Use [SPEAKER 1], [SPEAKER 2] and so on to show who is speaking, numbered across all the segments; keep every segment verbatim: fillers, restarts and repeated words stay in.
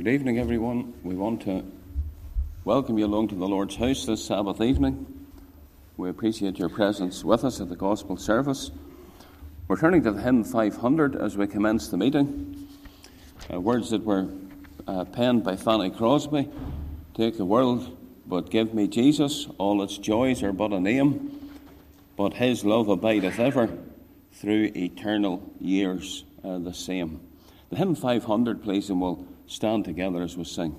[SPEAKER 1] Good evening, everyone. We want to welcome you along to the Lord's house this Sabbath evening. We appreciate your presence with us at the gospel service. We're turning to the hymn five hundred as we commence the meeting. Uh, words that were uh, penned by Fanny Crosby. Take the world, but give me Jesus. All its joys are but a name, but his love abideth ever through eternal years uh, the same. The hymn five hundred, please, and we'll stand together as we sing.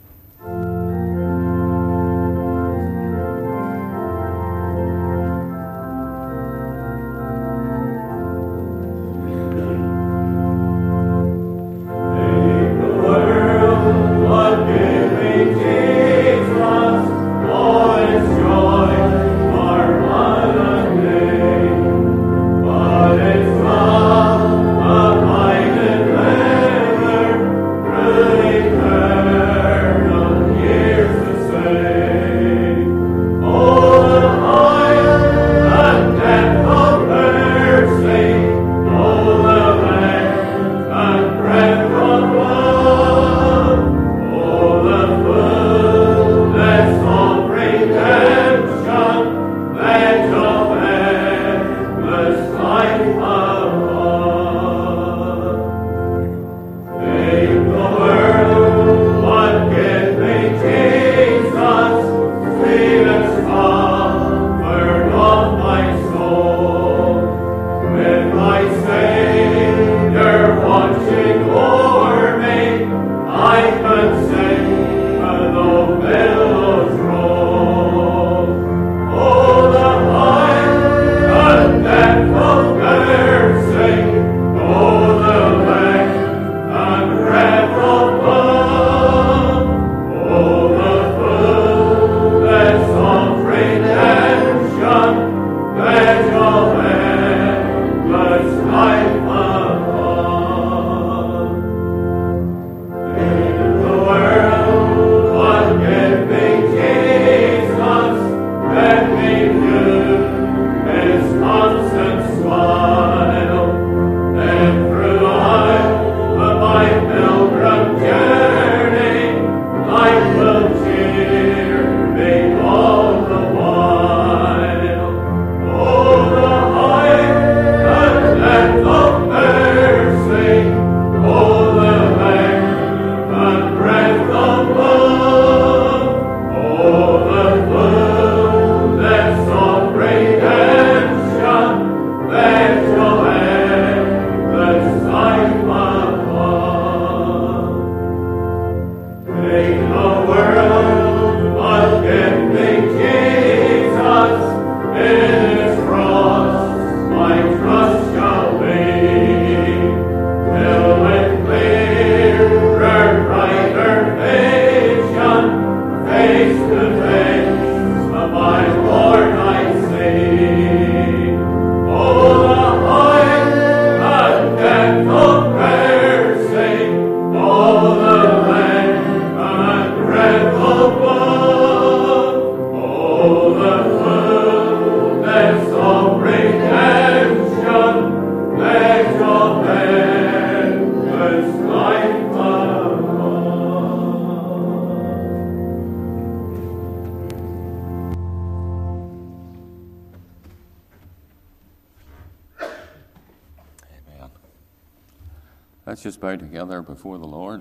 [SPEAKER 1] Let's just bow together before the Lord.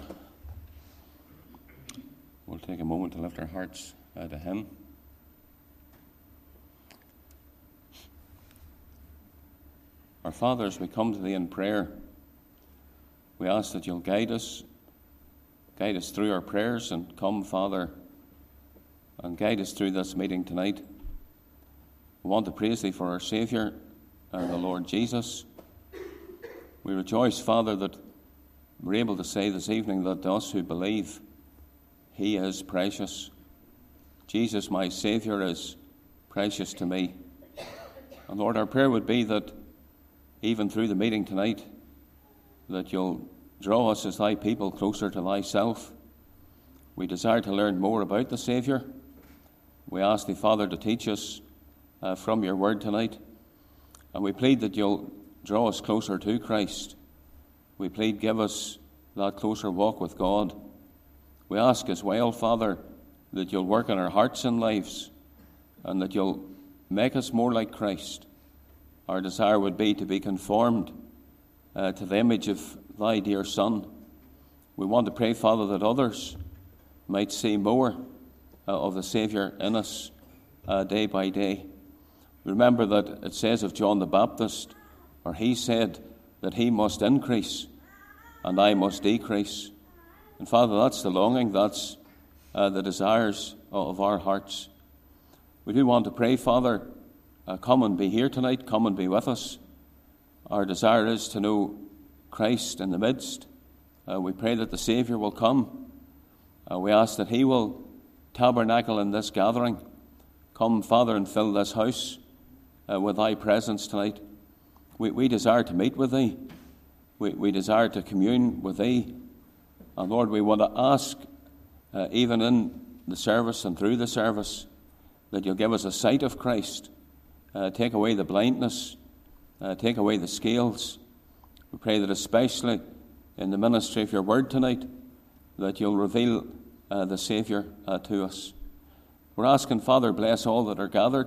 [SPEAKER 1] We'll take a moment to lift our hearts uh, to Him. Our Father, as we come to Thee in prayer, we ask that You'll guide us, guide us through our prayers, and come, Father, and guide us through this meeting tonight. We want to praise Thee for our Saviour, uh, the Lord Jesus. We rejoice, Father, that we're able to say this evening that to us who believe, He is precious. Jesus, my Saviour, is precious to me. And Lord, our prayer would be that even through the meeting tonight, that You'll draw us as Thy people closer to Thyself. We desire to learn more about the Saviour. We ask Thee, Father, to teach us uh, from Your word tonight. And we plead that You'll draw us closer to Christ. We plead, give us that closer walk with God We ask as well, Father, that you'll work in our hearts and lives, and that you'll make us more like Christ. Our desire would be to be conformed uh, to the image of thy dear Son. We want to pray, Father, that others might see more uh, of the Saviour in us uh, day by day. Remember that it says of John the Baptist, or he said that he must increase and I must decrease. And Father, that's the longing, that's uh, the desires of our hearts. We do want to pray, Father, uh, come and be here tonight, come and be with us. Our desire is to know Christ in the midst. Uh, we pray that the Saviour will come. Uh, we ask that he will tabernacle in this gathering. Come, Father, and fill this house uh, with thy presence tonight. We, we desire to meet with thee. We, we desire to commune with thee. And Lord, we want to ask, uh, even in the service and through the service, that you'll give us a sight of Christ. Uh, take away the blindness. Uh, take away the scales. We pray that especially in the ministry of your word tonight, that you'll reveal uh, the Saviour uh, to us. We're asking, Father, bless all that are gathered.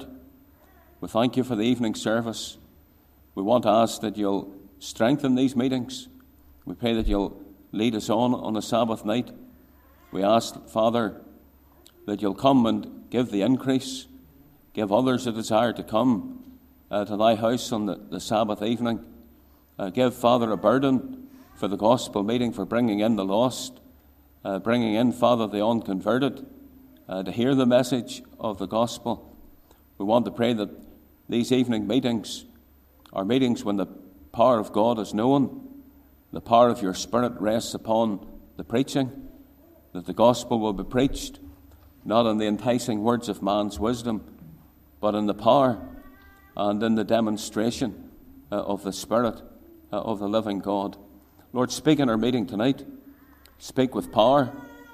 [SPEAKER 1] We thank you for the evening service. We want to ask that you'll strengthen these meetings. We pray that you'll lead us on on a Sabbath night. We ask, Father, that you'll come and give the increase. Give others a desire to come uh, to thy house on the, the Sabbath evening. Uh, give, Father, a burden for the gospel meeting, for bringing in the lost, uh, bringing in, Father, the unconverted, uh, to hear the message of the gospel. We want to pray that these evening meetings are meetings when the power of God is known, the power of your Spirit rests upon the preaching, that the gospel will be preached, not in the enticing words of man's wisdom, but in the power and in the demonstration uh, of the Spirit uh, of the living God. Lord, speak in our meeting tonight. Speak with power.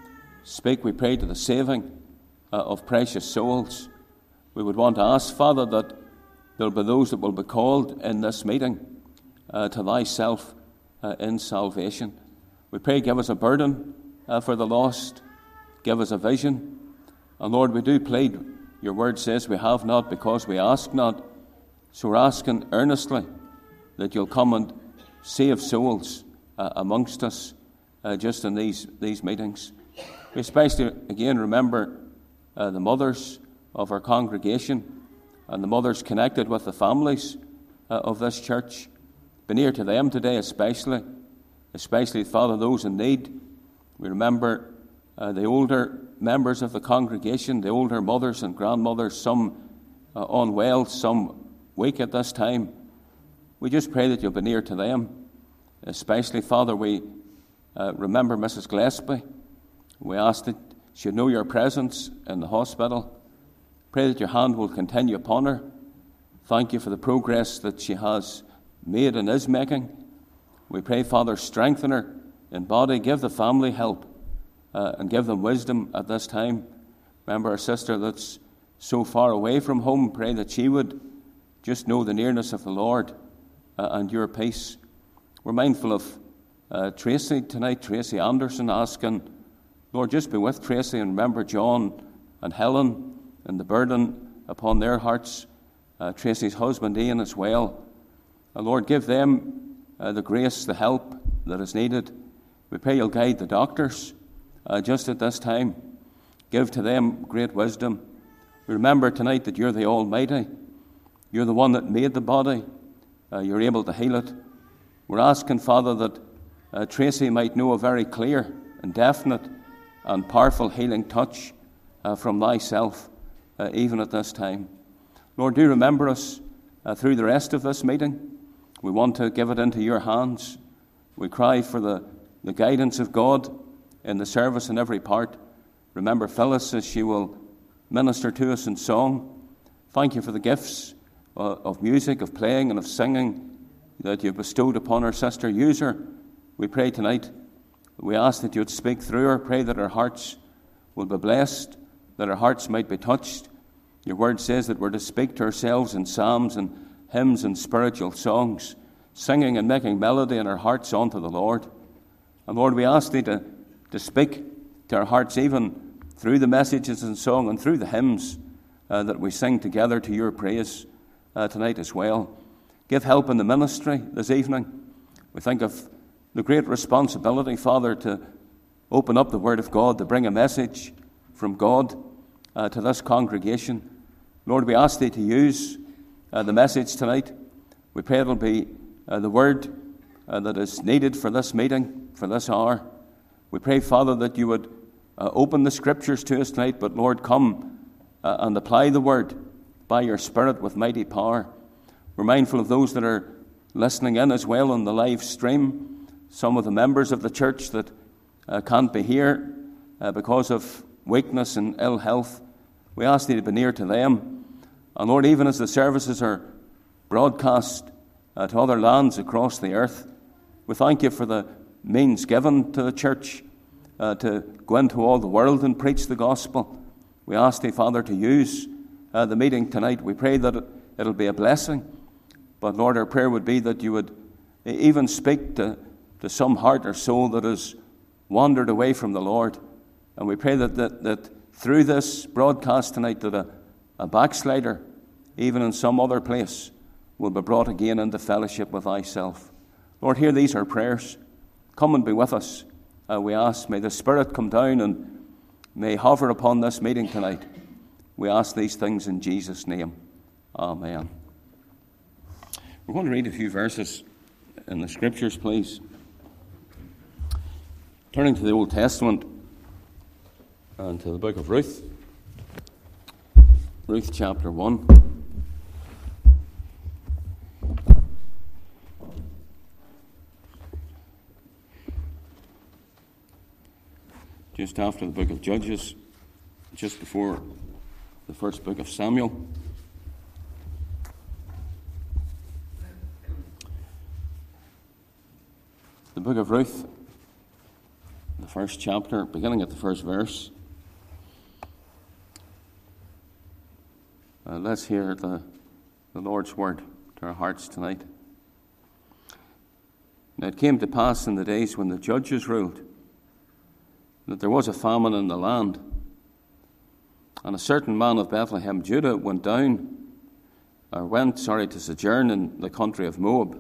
[SPEAKER 1] Speak, we pray, to the saving uh, of precious souls. We would want to ask, Father, that there will be those that will be called in this meeting uh, to thyself uh, in salvation. We pray, give us a burden uh, for the lost. Give us a vision. And Lord, we do plead. Your word says we have not because we ask not. So we're asking earnestly that you'll come and save souls uh, amongst us uh, just in these, these meetings. We especially, again, remember uh, the mothers of our congregation and the mothers connected with the families uh, of this church. Be near to them today especially, especially, Father, those in need. We remember uh, the older members of the congregation, the older mothers and grandmothers, some uh, unwell, some weak at this time. We just pray that you'll be near to them. Especially, Father, we uh, remember Missus Gillespie. We ask that she'd know your presence in the hospital. Pray that your hand will continue upon her. Thank you for the progress that she has made and is making. We pray, Father, strengthen her in body. Give the family help uh, and give them wisdom at this time. Remember our sister that's so far away from home. Pray that she would just know the nearness of the Lord uh, and your peace. We're mindful of uh, Tracy tonight, Tracy Anderson, asking, Lord, just be with Tracy and remember John and Helen and the burden upon their hearts. Uh, Tracy's husband, Ian, as well. Uh, Lord, give them uh, the grace, the help that is needed. We pray you'll guide the doctors uh, just at this time. Give to them great wisdom. We remember tonight that you're the Almighty. You're the one that made the body. Uh, you're able to heal it. We're asking, Father, that uh, Tracy might know a very clear and definite and powerful healing touch uh, from thyself, uh, even at this time. Lord, do remember us uh, through the rest of this meeting. We want to give it into your hands. We cry for the, the guidance of God in the service in every part. Remember Phyllis as she will minister to us in song. Thank you for the gifts uh, of music, of playing and of singing that you've bestowed upon our sister. Use her, we pray tonight. We ask that you would speak through her. Pray that our hearts will be blessed, that our hearts might be touched. Your word says that we're to speak to ourselves in psalms and hymns and spiritual songs, singing and making melody in our hearts unto the Lord. And Lord, we ask thee to, to speak to our hearts, even through the messages and song and through the hymns uh, that we sing together to your praise uh, tonight as well. Give help in the ministry this evening. We think of the great responsibility, Father, to open up the Word of God, to bring a message from God uh, to this congregation. Lord, we ask Thee to use uh, the message tonight. We pray it'll be uh, the Word uh, that is needed for this meeting, for this hour. We pray, Father, that You would uh, open the Scriptures to us tonight, but Lord, come uh, and apply the Word by Your Spirit with mighty power. We're mindful of those that are listening in as well on the live stream, some of the members of the church that uh, can't be here uh, because of weakness and ill health. We ask Thee to be near to them. And Lord, even as the services are broadcast uh, to other lands across the earth, we thank You for the means given to the church uh, to go into all the world and preach the gospel. We ask Thee, Father, to use uh, the meeting tonight. We pray that it, it'll be a blessing. But Lord, our prayer would be that You would even speak to, to some heart or soul that has wandered away from the Lord. And we pray that, that, that through this broadcast tonight, that a, a backslider, even in some other place, will be brought again into fellowship with Thyself. Lord, hear these our prayers. Come and be with us, uh, we ask. May the Spirit come down and may hover upon this meeting tonight. We ask these things in Jesus' name. Amen. We're going to read a few verses in the Scriptures, please. Turning to the Old Testament and to the book of Ruth. Ruth chapter one. Just after the book of Judges, just before the first book of Samuel. The book of Ruth, the first chapter, beginning at the first verse. Uh, let's hear the, the Lord's word to our hearts tonight. Now it came to pass in the days when the judges ruled that there was a famine in the land. And a certain man of Bethlehem, Judah, went down, or went, sorry, to sojourn in the country of Moab,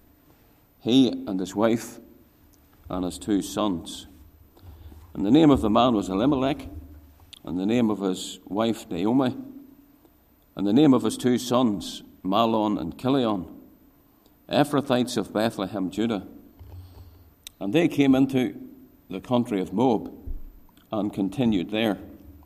[SPEAKER 1] he and his wife and his two sons. And the name of the man was Elimelech, and the name of his wife Naomi, and the name of his two sons, Mahlon and Chilion, Ephrathites of Bethlehem, Judah. And they came into the country of Moab and continued there.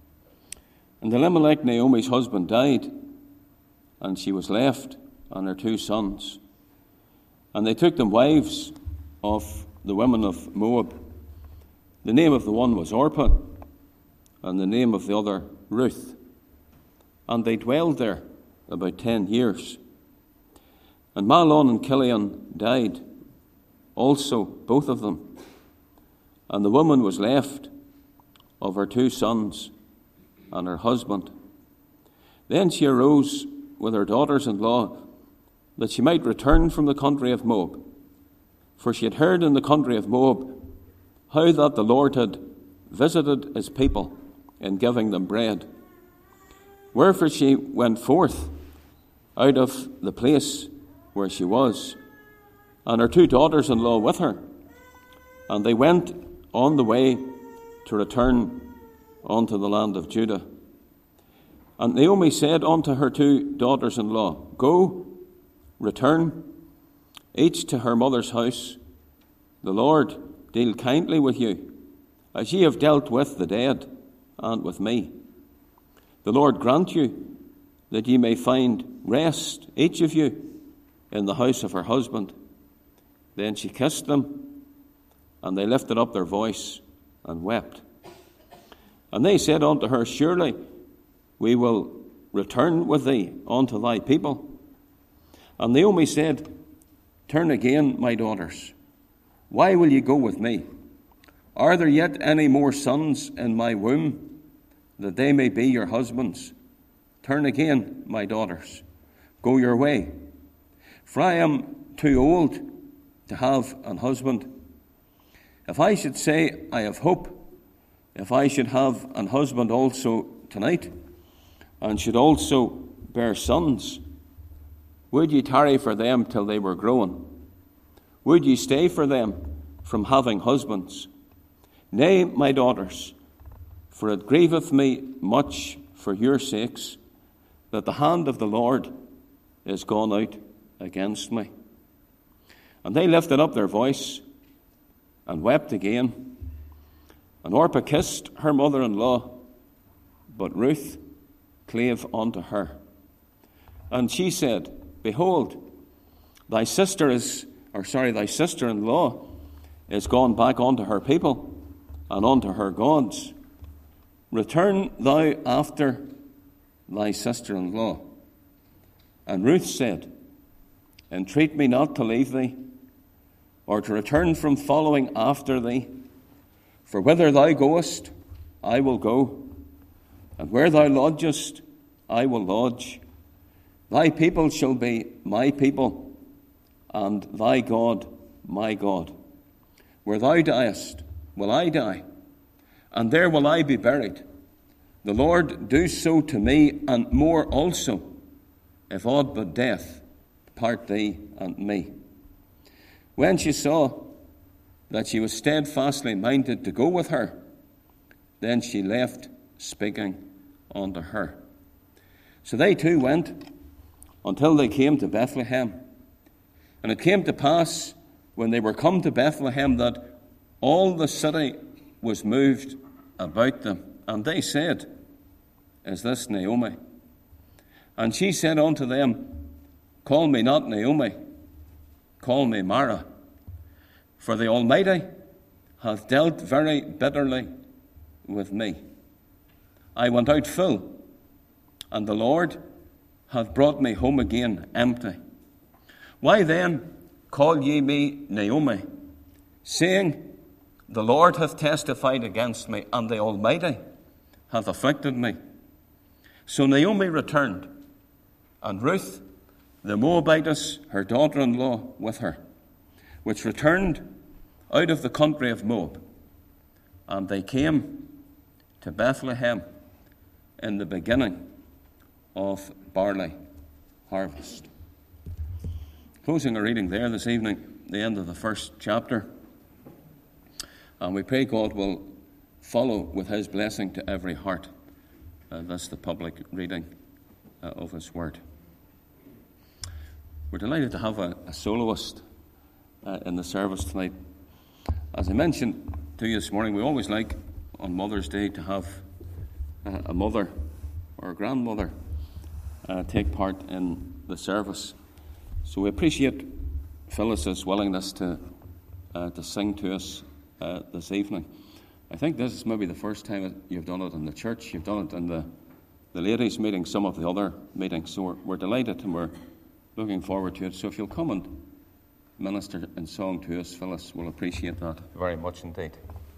[SPEAKER 1] And Elimelech, Naomi's husband, died, and she was left and her two sons. And they took them wives of the women of Moab. The name of the one was Orpah, and the name of the other Ruth. And they dwelled there about ten years. And Mahlon and Chilion died, also both of them. And the woman was left of her two sons and her husband. Then she arose with her daughters-in-law, that she might return from the country of Moab. For she had heard in the country of Moab how that the Lord had visited his people in giving them bread. Wherefore she went forth out of the place where she was, and her two daughters-in-law with her. And they went on the way to return unto the land of Judah. And Naomi said unto her two daughters-in-law, Go, return, each to her mother's house. The Lord deal kindly with you, as ye have dealt with the dead and with me. The Lord grant you that ye may find rest, each of you, in the house of her husband. Then she kissed them, and they lifted up their voice and wept. And they said unto her, Surely we will return with thee unto thy people. And Naomi said, Turn again, my daughters. Why will ye go with me? Are there yet any more sons in my womb, that they may be your husbands? Turn again, my daughters. Go your way. For I am too old to have an husband. If I should say, I have hope if I should have an husband also tonight, and should also bear sons, would ye tarry for them till they were grown? Would ye stay for them from having husbands? Nay, my daughters, for it grieveth me much for your sakes, that the hand of the Lord is gone out against me. And they lifted up their voice and wept again. And Orpah kissed her mother-in-law, but Ruth clave unto her. And she said, Behold, thy sister is, or sorry, thy sister-in-law is gone back unto her people and unto her gods. Return thou after thy sister-in-law. And Ruth said, Entreat me not to leave thee, or to return from following after thee. For whither thou goest, I will go, and where thou lodgest, I will lodge. Thy people shall be my people, and thy God my God. Where thou diest, will I die, and there will I be buried. The Lord do so to me, and more also, if aught but death part thee and me. When she saw that she was steadfastly minded to go with her, then she left speaking unto her. So they two went until they came to Bethlehem. And it came to pass, when they were come to Bethlehem, that all the city was moved about them. And they said, Is this Naomi? And she said unto them, Call me not Naomi, call me Mara. For the Almighty hath dealt very bitterly with me. I went out full, and the Lord hath brought me home again empty. Why then call ye me Naomi, saying, The Lord hath testified against me, and the Almighty hath afflicted me? So Naomi returned, and Ruth the Moabitess, her daughter-in-law, with her, which returned out of the country of Moab. And they came to Bethlehem in the beginning of barley harvest. Closing our reading there this evening, the end of the first chapter. And we pray God will follow with his blessing to every heart. Uh, that's the public reading uh, of his word. We're delighted to have a, a soloist uh, in the service tonight. As I mentioned to you this morning, we always like on Mother's Day to have uh, a mother or a grandmother uh, take part in the service. So we appreciate Phyllis's willingness to uh, to sing to us uh, this evening. I think this is maybe the first time that you've done it in the church. You've done it in the, the ladies' meeting, some of the other meetings. So we're, we're delighted and we're looking forward to it. So if you'll come and minister in song to us, Phyllis, we'll appreciate that very much indeed.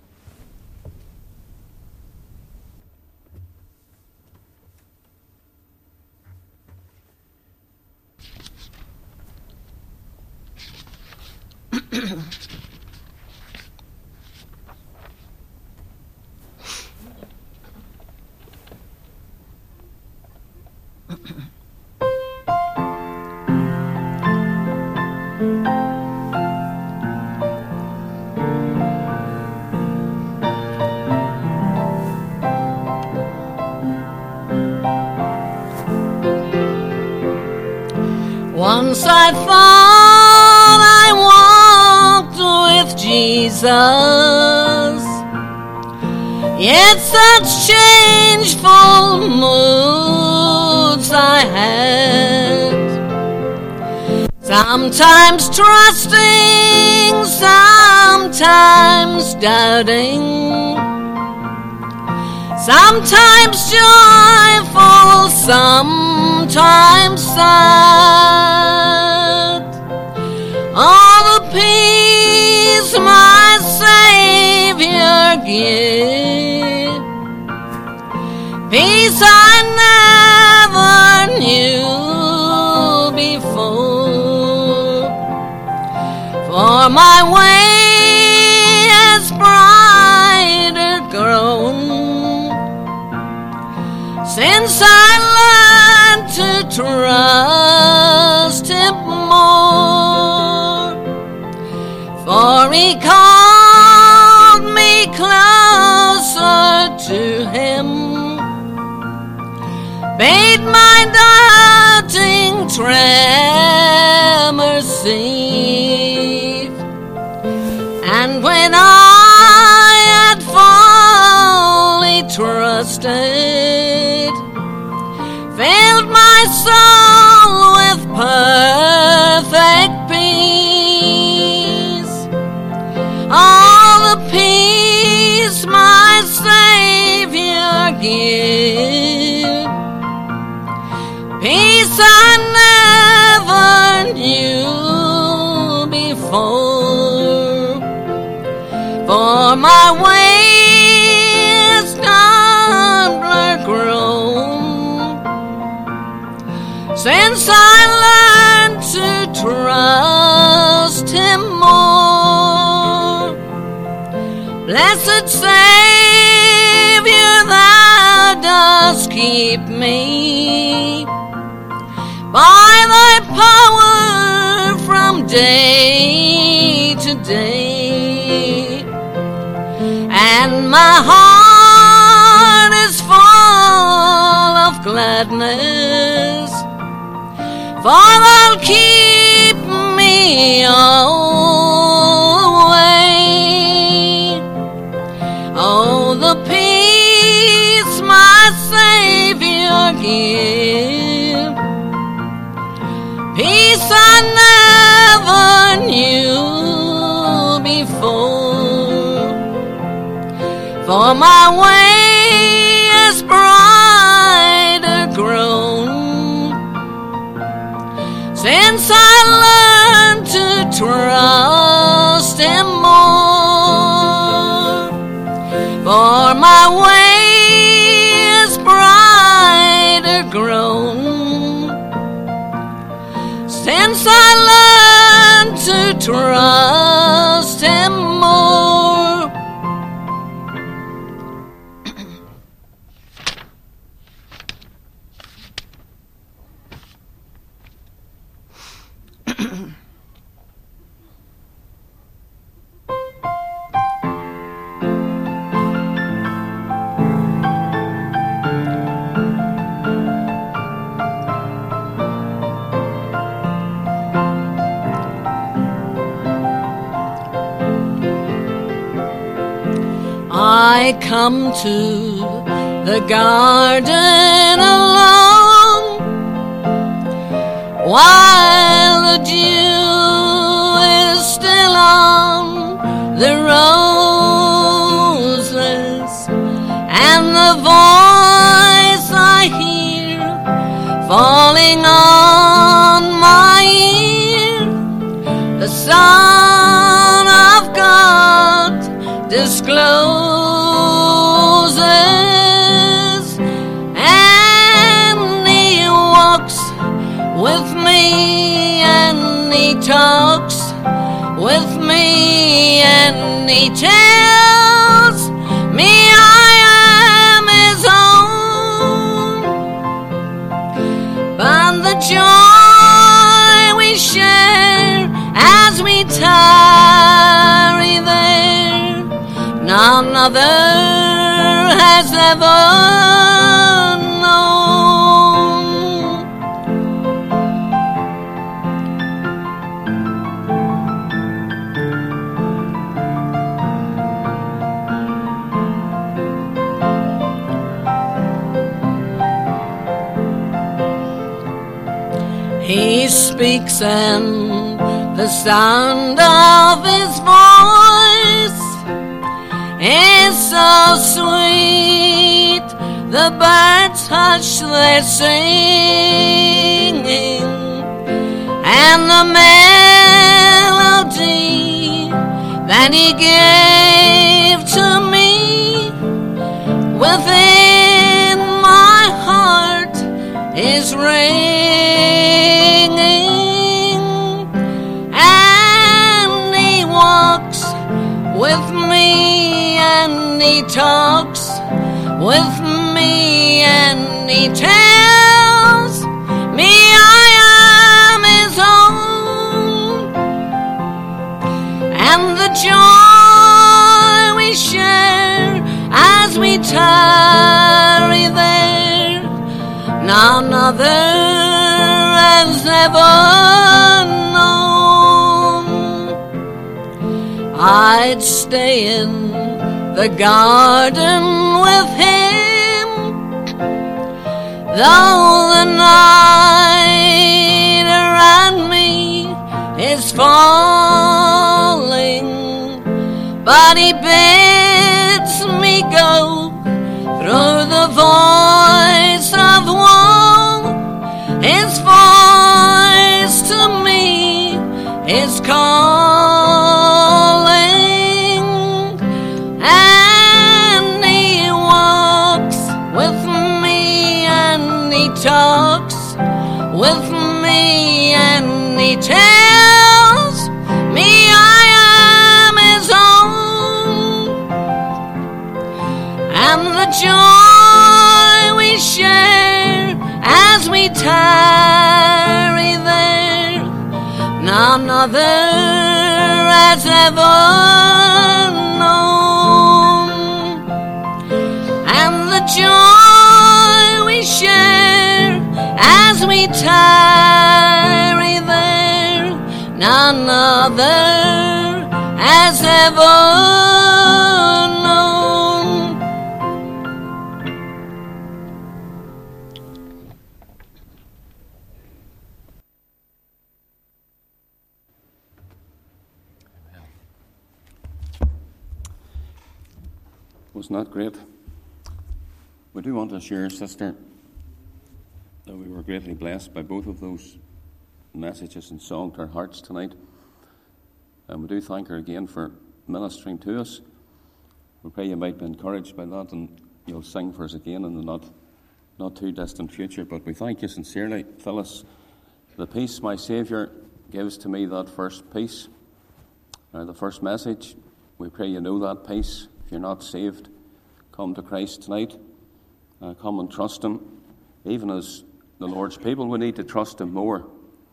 [SPEAKER 2] Once I thought I walked with Jesus, yet such changeful moods I had, sometimes trusting, sometimes doubting, sometimes joyful, sometimes sad. All the peace my Savior gives, peace I never knew before. For my way has brighter grown, trust him more, for he called me closer to him, bade my doubting tremor cease, and when I had fully trusted, filled my soul with perfect peace, all the peace my Savior gives, peace I never knew before, for my ways humbler grown, since I learned to trust him more. Blessed Savior, thou dost keep me by thy power from day to day, and my heart is full of gladness, for thou keep me always. Oh, the peace my Savior gives, peace I never knew before, for my way is brighter grown, since I learned to trust him more, for my way is brighter grown, since I learned to trust him more. I come to the garden alone, while the dew is still on the roses, and the voice I hear falling on my ear, the Son of God discloses, and he walks with me, and he talks with me, and he tells me I am his own. But the joy we share as we tarry there, none other has ever known. He speaks, and the sound of his voice is so sweet, the birds hush their singing, and the melody that he gave to me within my heart is ringing, and he walks with me, and he talks with me, and he tells me me, I am his own. And the joy we share as we tarry there, none other has ever known. I'd stay in the garden with him, though the night around me is falling, but he bids me go through the voice of woe. His voice to me is calling, and he walks with me, and he talks with me, and he tells me I am his own. And the joy we share as we tarry there, none other has ever known. And the joy we share as we tarry there, none other has ever known.
[SPEAKER 1] Wasn't that great? We do want to share, sister, that we were greatly blessed by both of those messages and song to our hearts tonight. And we do thank her again for ministering to us. We pray you might be encouraged by that, and you'll sing for us again in the not, not too distant future. But we thank you sincerely, Phyllis. The peace my Saviour gives to me, that first peace, or the first message, we pray you know that peace. If you're not saved, come to Christ tonight. Uh, come and trust him. Even as the Lord's people, we need to trust him more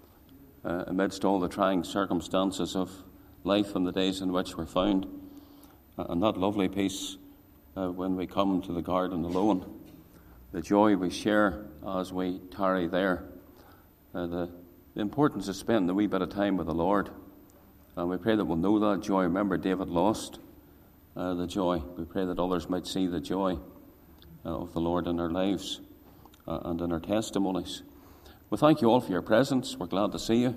[SPEAKER 1] uh, amidst all the trying circumstances of life and the days in which we're found. Uh, and that lovely peace uh, when we come to the garden alone, the joy we share as we tarry there, uh, the, the importance of spending a wee bit of time with the Lord. And we pray that we'll know that joy. Remember, David lost uh, the joy. We pray that others might see the joy uh, of the Lord in their lives uh, and in our testimonies. We thank you all for your presence. We're glad to see you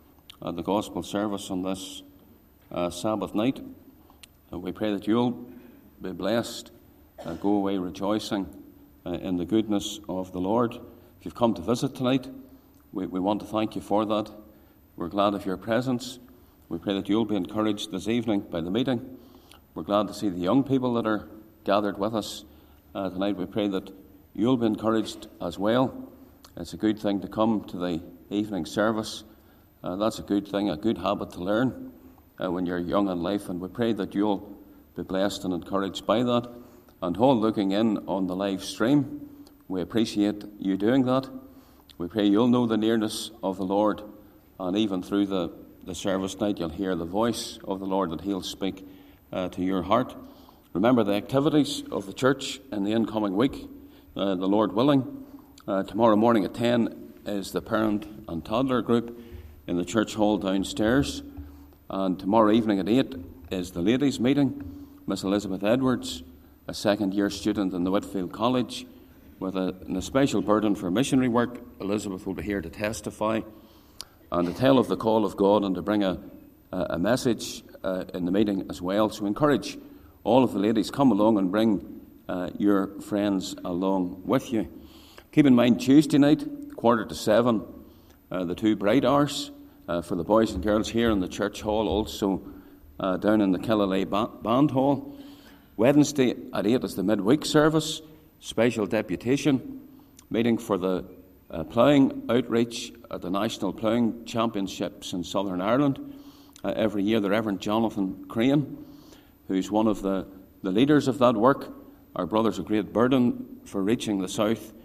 [SPEAKER 1] at the gospel service on this uh, Sabbath night. And we pray that you'll be blessed, uh, go away rejoicing uh, in the goodness of the Lord. If you've come to visit tonight, we, we want to thank you for that. We're glad of your presence. We pray that you'll be encouraged this evening by the meeting. We're glad to see the young people that are gathered with us uh, tonight. We pray that you'll be encouraged as well. It's a good thing to come to the evening service. Uh, that's a good thing, a good habit to learn uh, when you're young in life. And we pray that you'll be blessed and encouraged by that. And all looking in on the live stream, we appreciate you doing that. We pray you'll know the nearness of the Lord, and even through the, the service tonight, you'll hear the voice of the Lord, that he'll speak uh, to your heart. Remember the activities of the church in the incoming week, uh, the Lord willing. Uh, tomorrow morning at ten is the parent and toddler group in the church hall downstairs. And tomorrow evening at eight is the ladies' meeting. Miss Elizabeth Edwards, a second-year student in the Whitfield College, with a, an especial burden for missionary work. Elizabeth will be here to testify and to tell of the call of God, and to bring a, a message uh, in the meeting as well. So encourage all of the ladies, come along and bring uh, your friends along with you. Keep in mind, Tuesday night, quarter to seven, uh, the two bright hours uh, for the boys and girls here in the church hall, also uh, down in the Killalay Band Hall. Wednesday at eight is the midweek service, special deputation meeting for the uh, ploughing outreach at the National Ploughing Championships in Southern Ireland. Uh, every year, the Reverend Jonathan Crane, who's one of the, the leaders of that work. Our brother's a great burden for reaching the south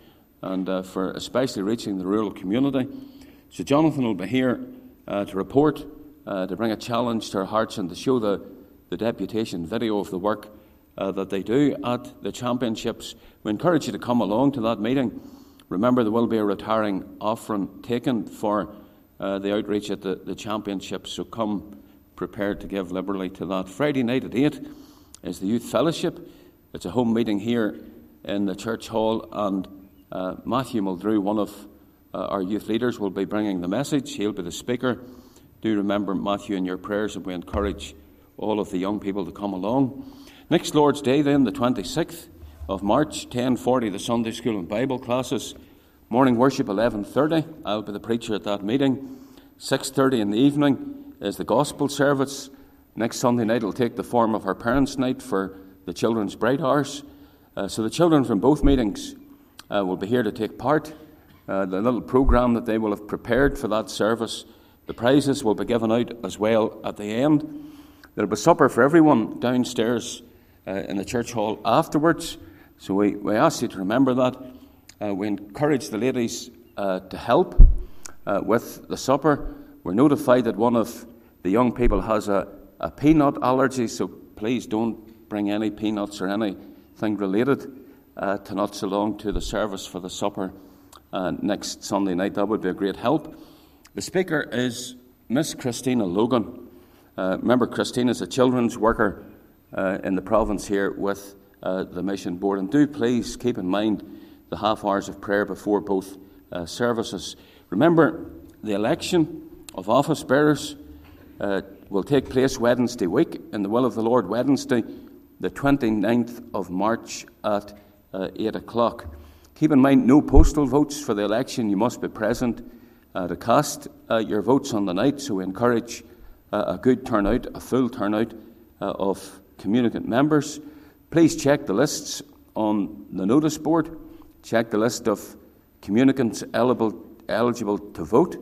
[SPEAKER 1] and uh, for especially reaching the rural community. So Jonathan will be here uh, to report, uh, to bring a challenge to our hearts and to show the, the deputation video of the work uh, that they do at the championships. We encourage you to come along to that meeting. Remember, there will be a retiring offering taken for uh, the outreach at the, the championships, so come prepared to give liberally to that. Friday night at eight is the Youth Fellowship. It's a home meeting here in the church hall, and uh, Matthew Muldrew, one of uh, our youth leaders, will be bringing the message. He'll be the speaker. Do remember Matthew in your prayers, and we encourage all of the young people to come along. Next Lord's Day then, the twenty-sixth of March, ten forty, the Sunday School and Bible classes. Morning worship, eleven thirty. I'll be the preacher at that meeting. six thirty in the evening is the gospel service. Next Sunday night will take the form of our parents' night for the children's bright hours. Uh, so the children from both meetings uh, will be here to take part. Uh, the little programme that they will have prepared for that service, the prizes will be given out as well at the end. There will be supper for everyone downstairs uh, in the church hall afterwards. So we, we ask you to remember that. Uh, we encourage the ladies uh, to help uh, with the supper. We're notified that one of the young people has a, a peanut allergy, so please don't bring any peanuts or anything related uh, to nuts along to the service for the supper uh, next Sunday night. That would be a great help. The speaker is Miss Christina Logan. Uh, remember, Christina is a children's worker uh, in the province here with uh, the Mission Board. And do please keep in mind the half hours of prayer before both uh, services. Remember, the election of office bearers uh, will take place Wednesday week, in the will of the Lord, Wednesday, the twenty-ninth of March at uh, eight o'clock. Keep in mind, no postal votes for the election. You must be present uh, to cast uh, your votes on the night, so we encourage uh, a good turnout, a full turnout uh, of communicant members. Please check the lists on the notice board. Check the list of communicants eligible, eligible to vote.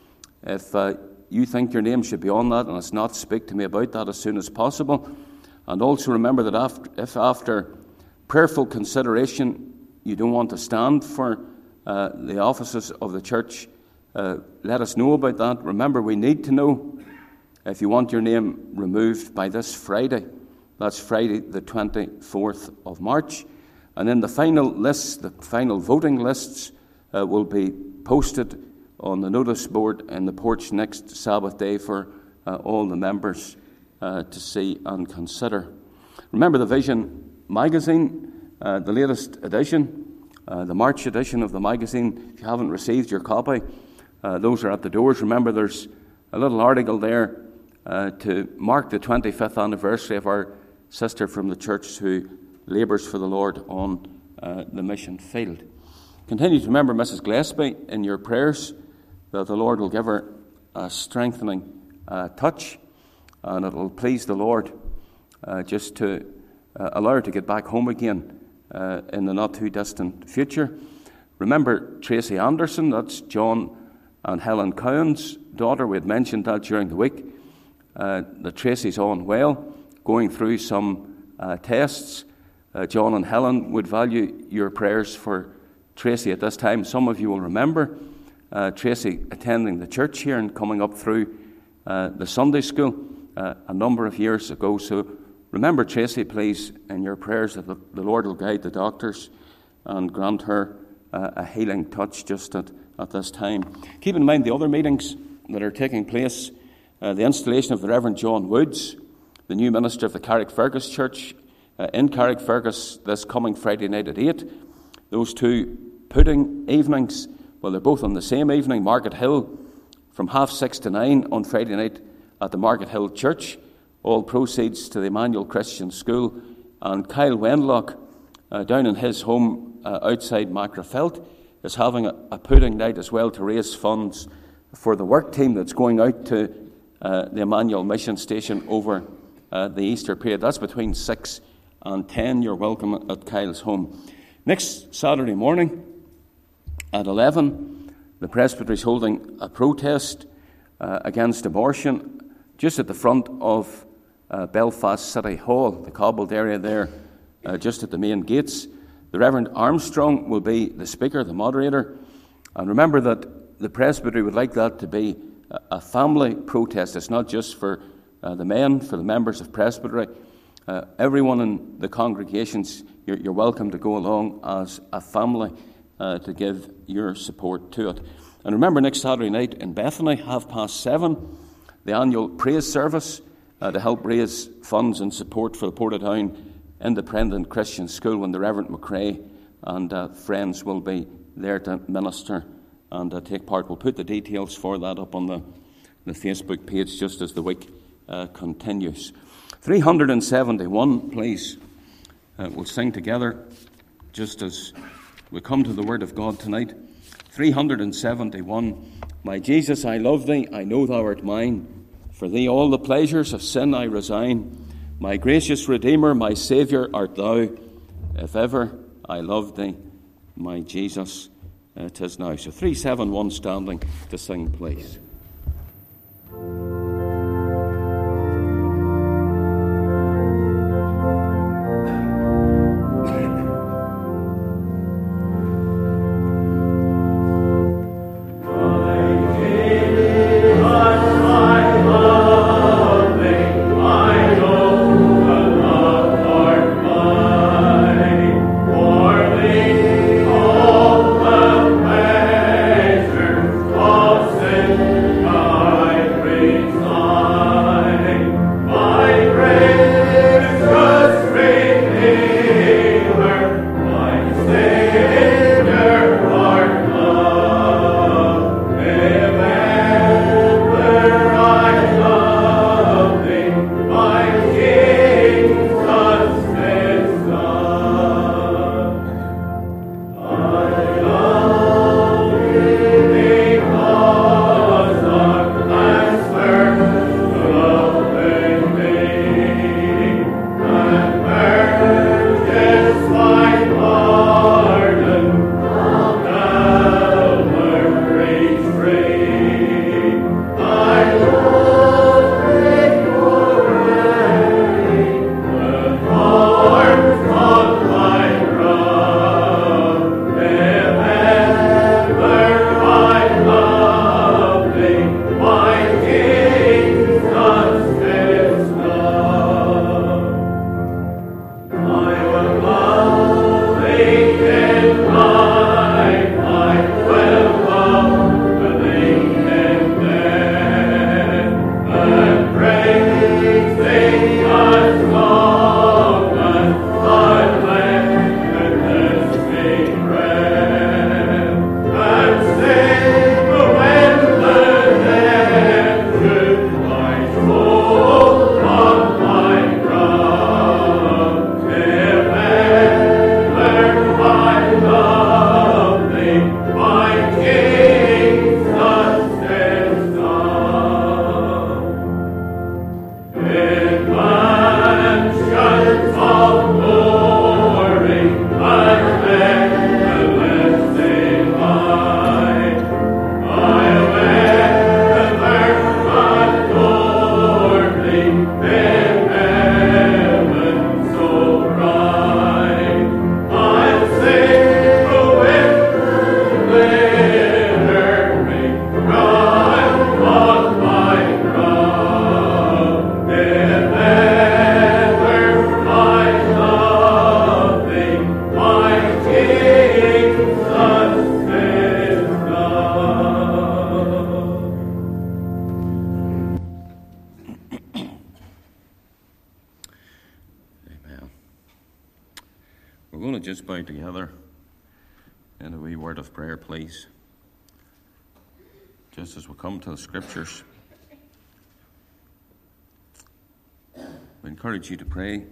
[SPEAKER 1] If uh, you think your name should be on that and it's not, speak to me about that as soon as possible. And also remember that after, if after prayerful consideration you don't want to stand for uh, the offices of the church, uh, let us know about that. Remember, we need to know if you want your name removed by this Friday. That's Friday the twenty-fourth of March. And then the final lists, the final voting lists, uh, will be posted on the notice board in the porch next Sabbath day for uh, all the members uh, to see and consider. Remember the Vision magazine, uh, the latest edition, uh, the March edition of the magazine. If you haven't received your copy, uh, those are at the doors. Remember, there's a little article there uh, to mark the twenty-fifth anniversary of our sister from the church who labours for the Lord on uh, the mission field. Continue to remember Missus Gillespie in your prayers, that the Lord will give her a strengthening uh, touch, and it will please the Lord uh, just to uh, allow her to get back home again uh, in the not-too-distant future. Remember Tracy Anderson, that's John and Helen Cowan's daughter. We had mentioned that during the week, uh, that Tracy's on well, going through some uh, tests. Uh, John and Helen would value your prayers for Tracy at this time. Some of you will remember uh, Tracy attending the church here and coming up through uh, the Sunday school uh, a number of years ago. So remember Tracy, please, in your prayers, that the, the Lord will guide the doctors and grant her uh, a healing touch just at, at this time. Keep in mind the other meetings that are taking place. Uh, the installation of the Reverend John Woods, the new minister of the Carrickfergus Church, Uh, in Carrickfergus this coming Friday night at eight. Those two pudding evenings, well, they're both on the same evening, Market Hill, from half six to nine on Friday night at the Market Hill Church. All proceeds to the Emmanuel Christian School. And Kyle Wenlock, uh, down in his home uh, outside Macrafelt, is having a, a pudding night as well to raise funds for the work team that's going out to uh, the Emmanuel Mission Station over uh, the Easter period. That's between six and ten. You're welcome at Kyle's home. Next Saturday morning at eleven, the Presbytery is holding a protest uh, against abortion just at the front of uh, Belfast City Hall, the cobbled area there, uh, just at the main gates. The Reverend Armstrong will be the speaker, the moderator. And remember that the presbytery would like that to be a family protest. It's not just for uh, the men, for the members of presbytery. Uh, everyone in the congregations, you're, you're welcome to go along as a family uh, to give your support to it. And remember, next Saturday night in Bethany, half past seven, the annual praise service uh, to help raise funds and support for the Portadown Independent Christian School, when the Reverend McRae and uh, friends will be there to minister and uh, take part. We'll put the details for that up on the, the Facebook page just as the week uh, continues. three hundred seventy-one, please. Uh, we'll sing together just as we come to the Word of God tonight. three hundred seventy-one. My Jesus, I love thee, I know thou art mine. For thee all the pleasures of sin I resign. My gracious Redeemer, my Saviour art thou. If ever I loved thee, my Jesus, uh, 'tis now. So three seventy-one, standing to sing, please. Just bow together in a wee word of prayer, please. Just as we come to the Scriptures, we encourage you to pray.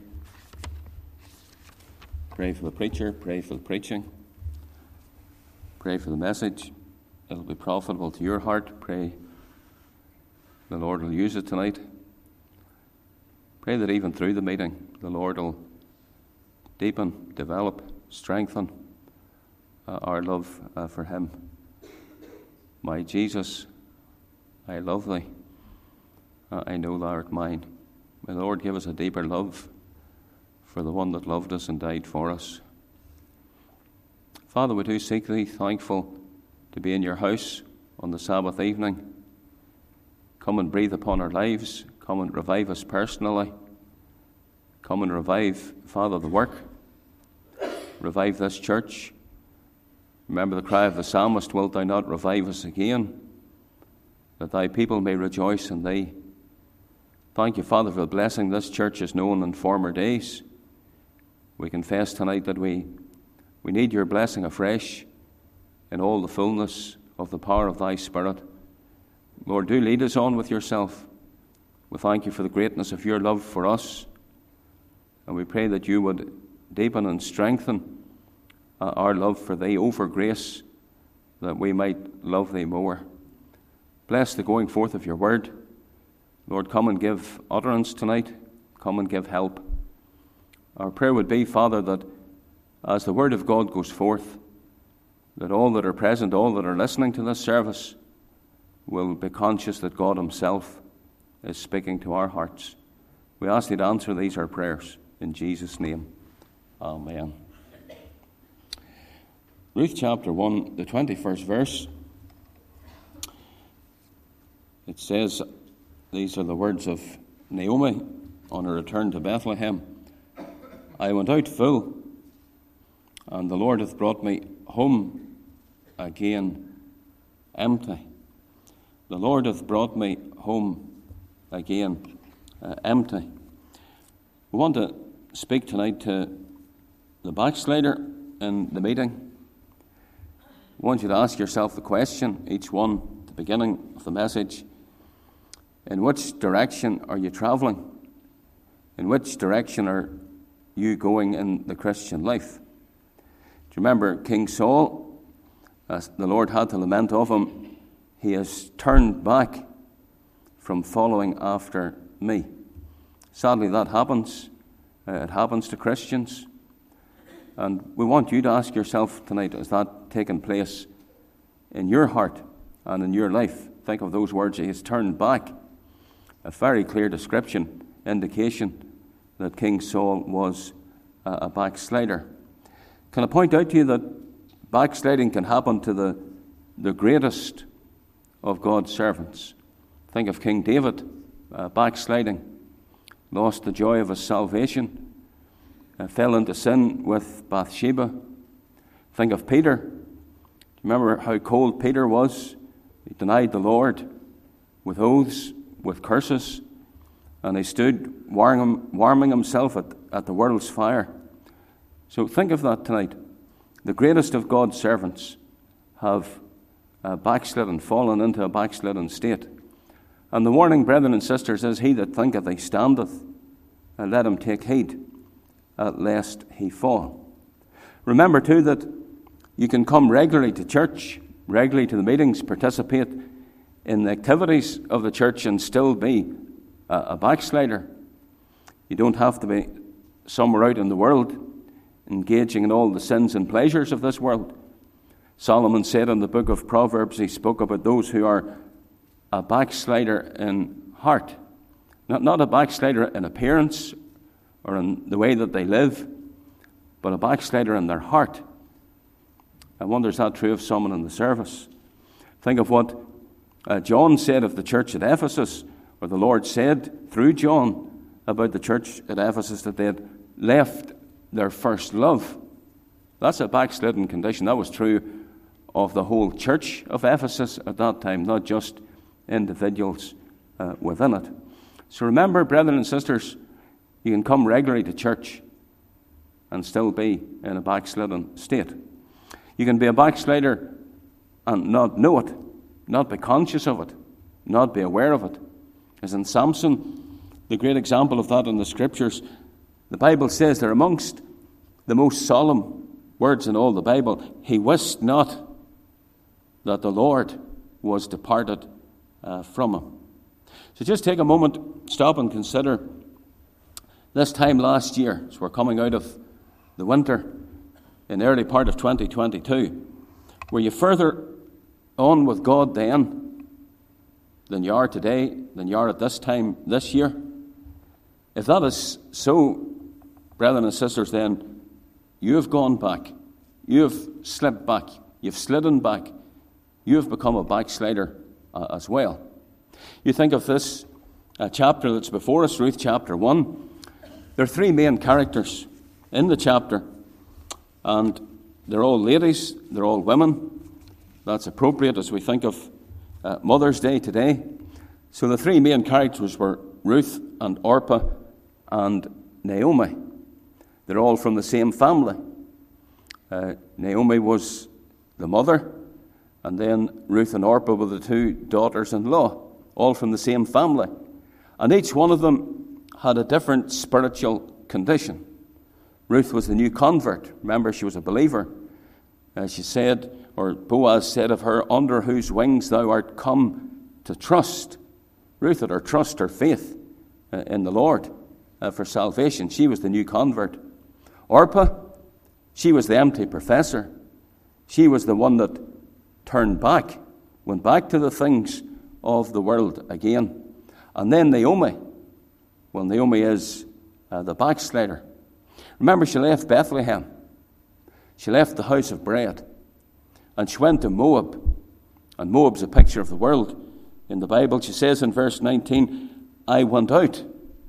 [SPEAKER 1] Pray for the preacher, pray for the preaching, pray for the message. It'll be profitable to your heart. Pray the Lord will use it tonight. Pray that even through the meeting, the Lord will deepen, develop, strengthen uh, our love uh, for Him. My Jesus, I love thee. Uh, I know thou art mine. May the Lord give us a deeper love for the one that loved us and died for us. Father, we do seek thee, thankful to be in your house on the Sabbath evening. Come and breathe upon our lives. Come and revive us personally. Come and revive, Father, the work. Revive this church. Remember the cry of the psalmist, wilt thou not revive us again, that thy people may rejoice in thee. Thank you, Father, for the blessing this church has known in former days. We confess tonight that we, we need your blessing afresh in all the fullness of the power of thy Spirit. Lord, do lead us on with yourself. We thank you for the greatness of your love for us, and we pray that you would deepen and strengthen uh, our love for thee over grace, that we might love thee more. Bless the going forth of your word. Lord, come and give utterance tonight. Come and give help. Our prayer would be, Father, that as the word of God goes forth, that all that are present, all that are listening to this service, will be conscious that God himself is speaking to our hearts. We ask thee to answer these our prayers. In Jesus' name, amen. Ruth chapter one, the twenty-first verse. It says, these are the words of Naomi on her return to Bethlehem. I went out full, and the Lord hath brought me home again empty. The Lord hath brought me home again uh, empty. We want to speak tonight to the backslider in the meeting. I want you to ask yourself the question, each one at the beginning of the message: in which direction are you travelling? In which direction are you going in the Christian life? Do you remember King Saul? As the Lord had to lament of him, he has turned back from following after me. Sadly, that happens. Uh, it happens to Christians. And we want you to ask yourself tonight, has that taken place in your heart and in your life? Think of those words, he has turned back. A very clear description, indication that King Saul was a backslider. Can I point out to you that backsliding can happen to the, the greatest of God's servants? Think of King David, uh, backsliding, lost the joy of his salvation, uh, fell into sin with Bathsheba. Think of Peter. Remember how cold Peter was? He denied the Lord with oaths, with curses, and he stood warming, warming himself at, at the world's fire. So think of that tonight. The greatest of God's servants have uh, backslidden, fallen into a backslidden state. And the warning, brethren and sisters, is, he that thinketh he standeth, and let him take heed, uh, lest he fall. Remember too that you can come regularly to church, regularly to the meetings, participate in the activities of the church, and still be a, a backslider. You don't have to be somewhere out in the world, engaging in all the sins and pleasures of this world. Solomon said in the book of Proverbs, he spoke about those who are a backslider in heart. Not, not a backslider in appearance or in the way that they live, but a backslider in their heart. I wonder, is that true of someone in the service? Think of what uh, John said of the church at Ephesus, or the Lord said through John about the church at Ephesus, that they had left their first love. That's a backslidden condition. That was true of the whole church of Ephesus at that time, not just individuals uh, within it. So remember, brethren and sisters, you can come regularly to church and still be in a backslidden state. You can be a backslider and not know it, not be conscious of it, not be aware of it. As in Samson, the great example of that in the Scriptures, the Bible says they're amongst the most solemn words in all the Bible. He wist not that the Lord was departed uh, from him. So just take a moment, stop and consider this time last year, as we're coming out of the winter in the early part of twenty twenty-two. Were you further on with God then than you are today, than you are at this time this year? If that is so, brethren and sisters, then you have gone back. You have slipped back. You've slidden back. You have become a backslider uh, as well. You think of this uh, chapter that's before us, Ruth chapter one. There are three main characters in the chapter, and they're all ladies, they're all women. That's appropriate as we think of uh, Mother's Day today. So the three main characters were Ruth and Orpah and Naomi. They're all from the same family. Uh, Naomi was the mother, and then Ruth and Orpah were the two daughters-in-law, all from the same family. And each one of them had a different spiritual condition. Ruth was the new convert. Remember, she was a believer. Uh, she said, or Boaz said of her, under whose wings thou art come to trust. Ruth had her trust, her faith uh, in the Lord uh, for salvation. She was the new convert. Orpah, she was the empty professor. She was the one that turned back, went back to the things of the world again. And then Naomi. Well, Naomi is uh, the backslider. Remember, she left Bethlehem. She left the house of bread. And she went to Moab. And Moab's a picture of the world in the Bible. She says in verse nineteen, I went out.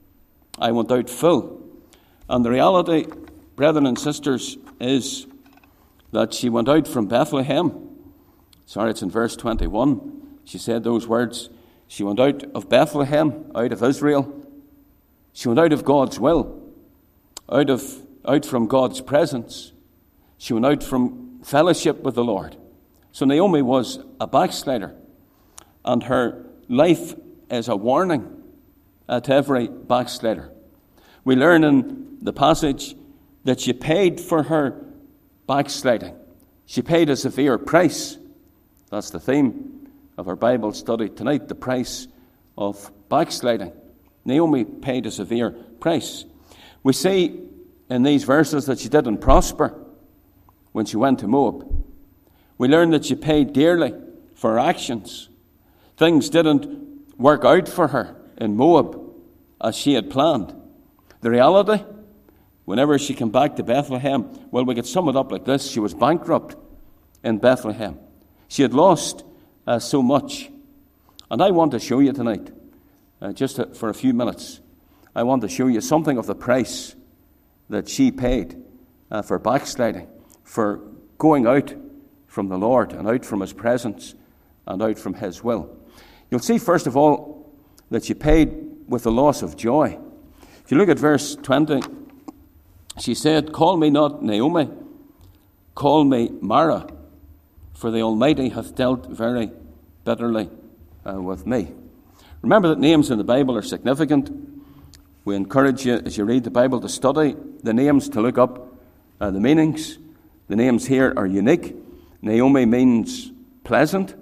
[SPEAKER 1] I went out full. And the reality, brethren and sisters, is that she went out from Bethlehem. Sorry, it's in verse twenty-one. She said those words. She went out of Bethlehem, out of Israel. She went out of God's will, out of out from God's presence. She went out from fellowship with the Lord. So Naomi was a backslider, and her life is a warning uh, to every backslider. We learn in the passage that she paid for her backsliding. She paid a severe price. That's the theme of our Bible study tonight, the price of backsliding. Naomi paid a severe price. We see in these verses that she didn't prosper when she went to Moab. We learn that she paid dearly for her actions. Things didn't work out for her in Moab as she had planned. The reality, whenever she came back to Bethlehem, well, we could sum it up like this. She was bankrupt in Bethlehem. She had lost uh, so much. And I want to show you tonight, uh, just to, for a few minutes, I want to show you something of the price that she paid uh, for backsliding, for going out from the Lord and out from His presence and out from His will. You'll see, first of all, that she paid with the loss of joy. If you look at verse twenty, she said, call me not Naomi, call me Mara, for the Almighty hath dealt very bitterly uh, with me. Remember that names in the Bible are significant. We encourage you, as you read the Bible, to study the names, to look up uh, the meanings. The names here are unique. Naomi means pleasant,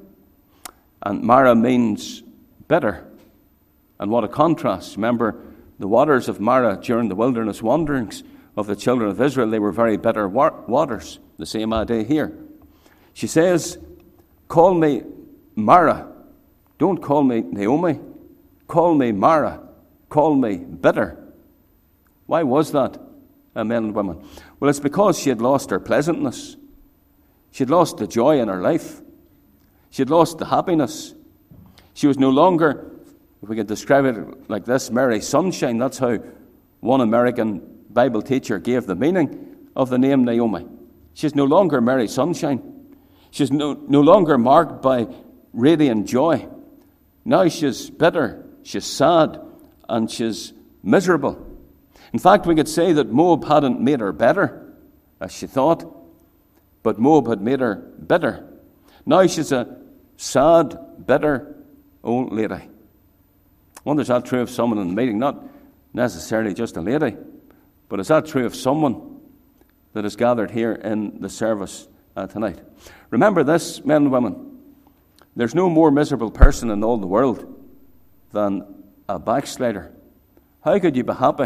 [SPEAKER 1] and Mara means bitter. And what a contrast. Remember, the waters of Mara during the wilderness wanderings of the children of Israel, they were very bitter wa- waters. The same idea here. She says, call me Mara. Don't call me Naomi. Call me Mara. Call me bitter. Why was that, uh, men and women? Well, it's because she had lost her pleasantness. She had lost the joy in her life. She had lost the happiness. She was no longer, if we could describe it like this, merry sunshine. That's how one American Bible teacher gave the meaning of the name Naomi. She's no longer merry sunshine. She's no, no longer marked by radiant joy. Now she's bitter, she's sad, and she's miserable. In fact, we could say that Moab hadn't made her better, as she thought, but Moab had made her bitter. Now she's a sad, bitter old lady. I wonder, is that true of someone in the meeting? Not necessarily just a lady, but is that true of someone that is gathered here in the service uh, tonight? Remember this, men and women. There's no more miserable person in all the world than a backslider. How could you be happy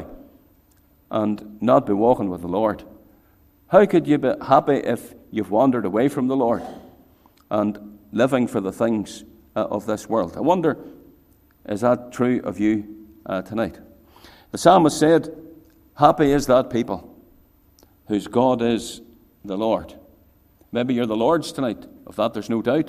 [SPEAKER 1] and not be walking with the Lord? How could you be happy if you've wandered away from the Lord and living for the things uh, of this world? I wonder, is that true of you uh, tonight? The psalmist said, happy is that people whose God is the Lord. Maybe you're the Lord's tonight. Of that, there's no doubt.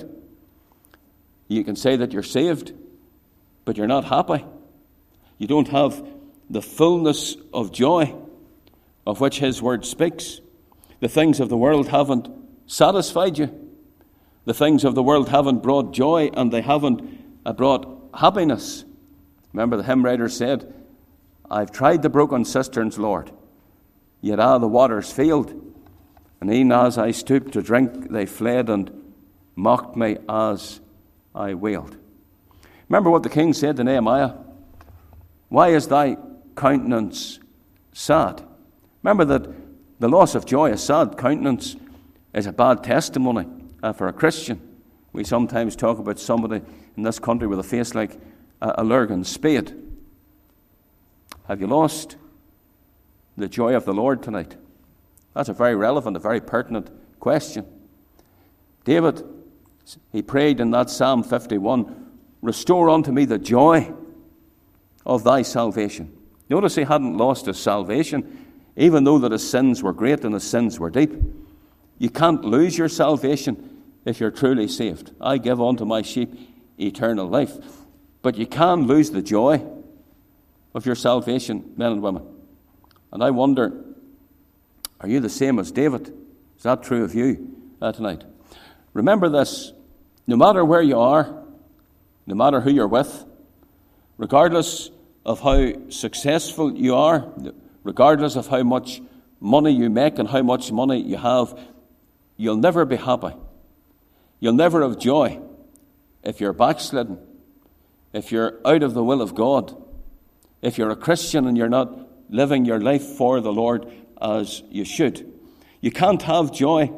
[SPEAKER 1] You can say that you're saved, but you're not happy. You don't have the fullness of joy of which his word speaks. The things of the world haven't satisfied you. The things of the world haven't brought joy, and they haven't brought happiness. Remember, the hymn writer said, I've tried the broken cisterns, Lord, yet ah, the waters failed. And e'en as I stooped to drink, they fled and mocked me as I wailed. Remember what the king said to Nehemiah? Why is thy countenance sad? Remember that the loss of joy, a sad countenance, is a bad testimony uh, for a Christian. We sometimes talk about somebody in this country with a face like a, a Lurgan spade. Have you lost the joy of the Lord tonight? That's a very relevant, a very pertinent question. David, he prayed in that Psalm fifty-one, restore unto me the joy of thy salvation. Notice he hadn't lost his salvation, even though that his sins were great and his sins were deep. You can't lose your salvation if you're truly saved. I give unto my sheep eternal life. But you can lose the joy of your salvation, men and women. And I wonder, are you the same as David? Is that true of you uh, tonight? Remember this, no matter where you are, no matter who you're with, regardless of how successful you are, regardless of how much money you make and how much money you have, you'll never be happy. You'll never have joy if you're backslidden, if you're out of the will of God, if you're a Christian and you're not living your life for the Lord as you should. You can't have joy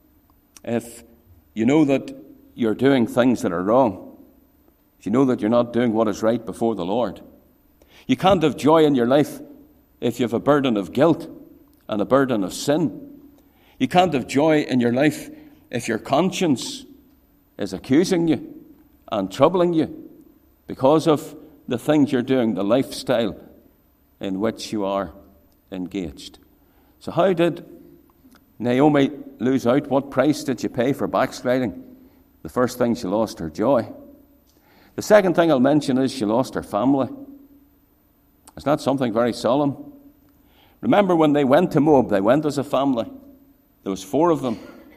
[SPEAKER 1] if you know that you're doing things that are wrong, if you know that you're not doing what is right before the Lord. You can't have joy in your life if you have a burden of guilt and a burden of sin. You can't have joy in your life if your conscience is accusing you and troubling you because of the things you're doing, the lifestyle in which you are engaged. So how did Naomi lose out? What price did she pay for backsliding? The first thing, she lost her joy. The second thing I'll mention is she lost her family. It's not something very solemn. Remember when they went to Moab, they went as a family. There was four of them.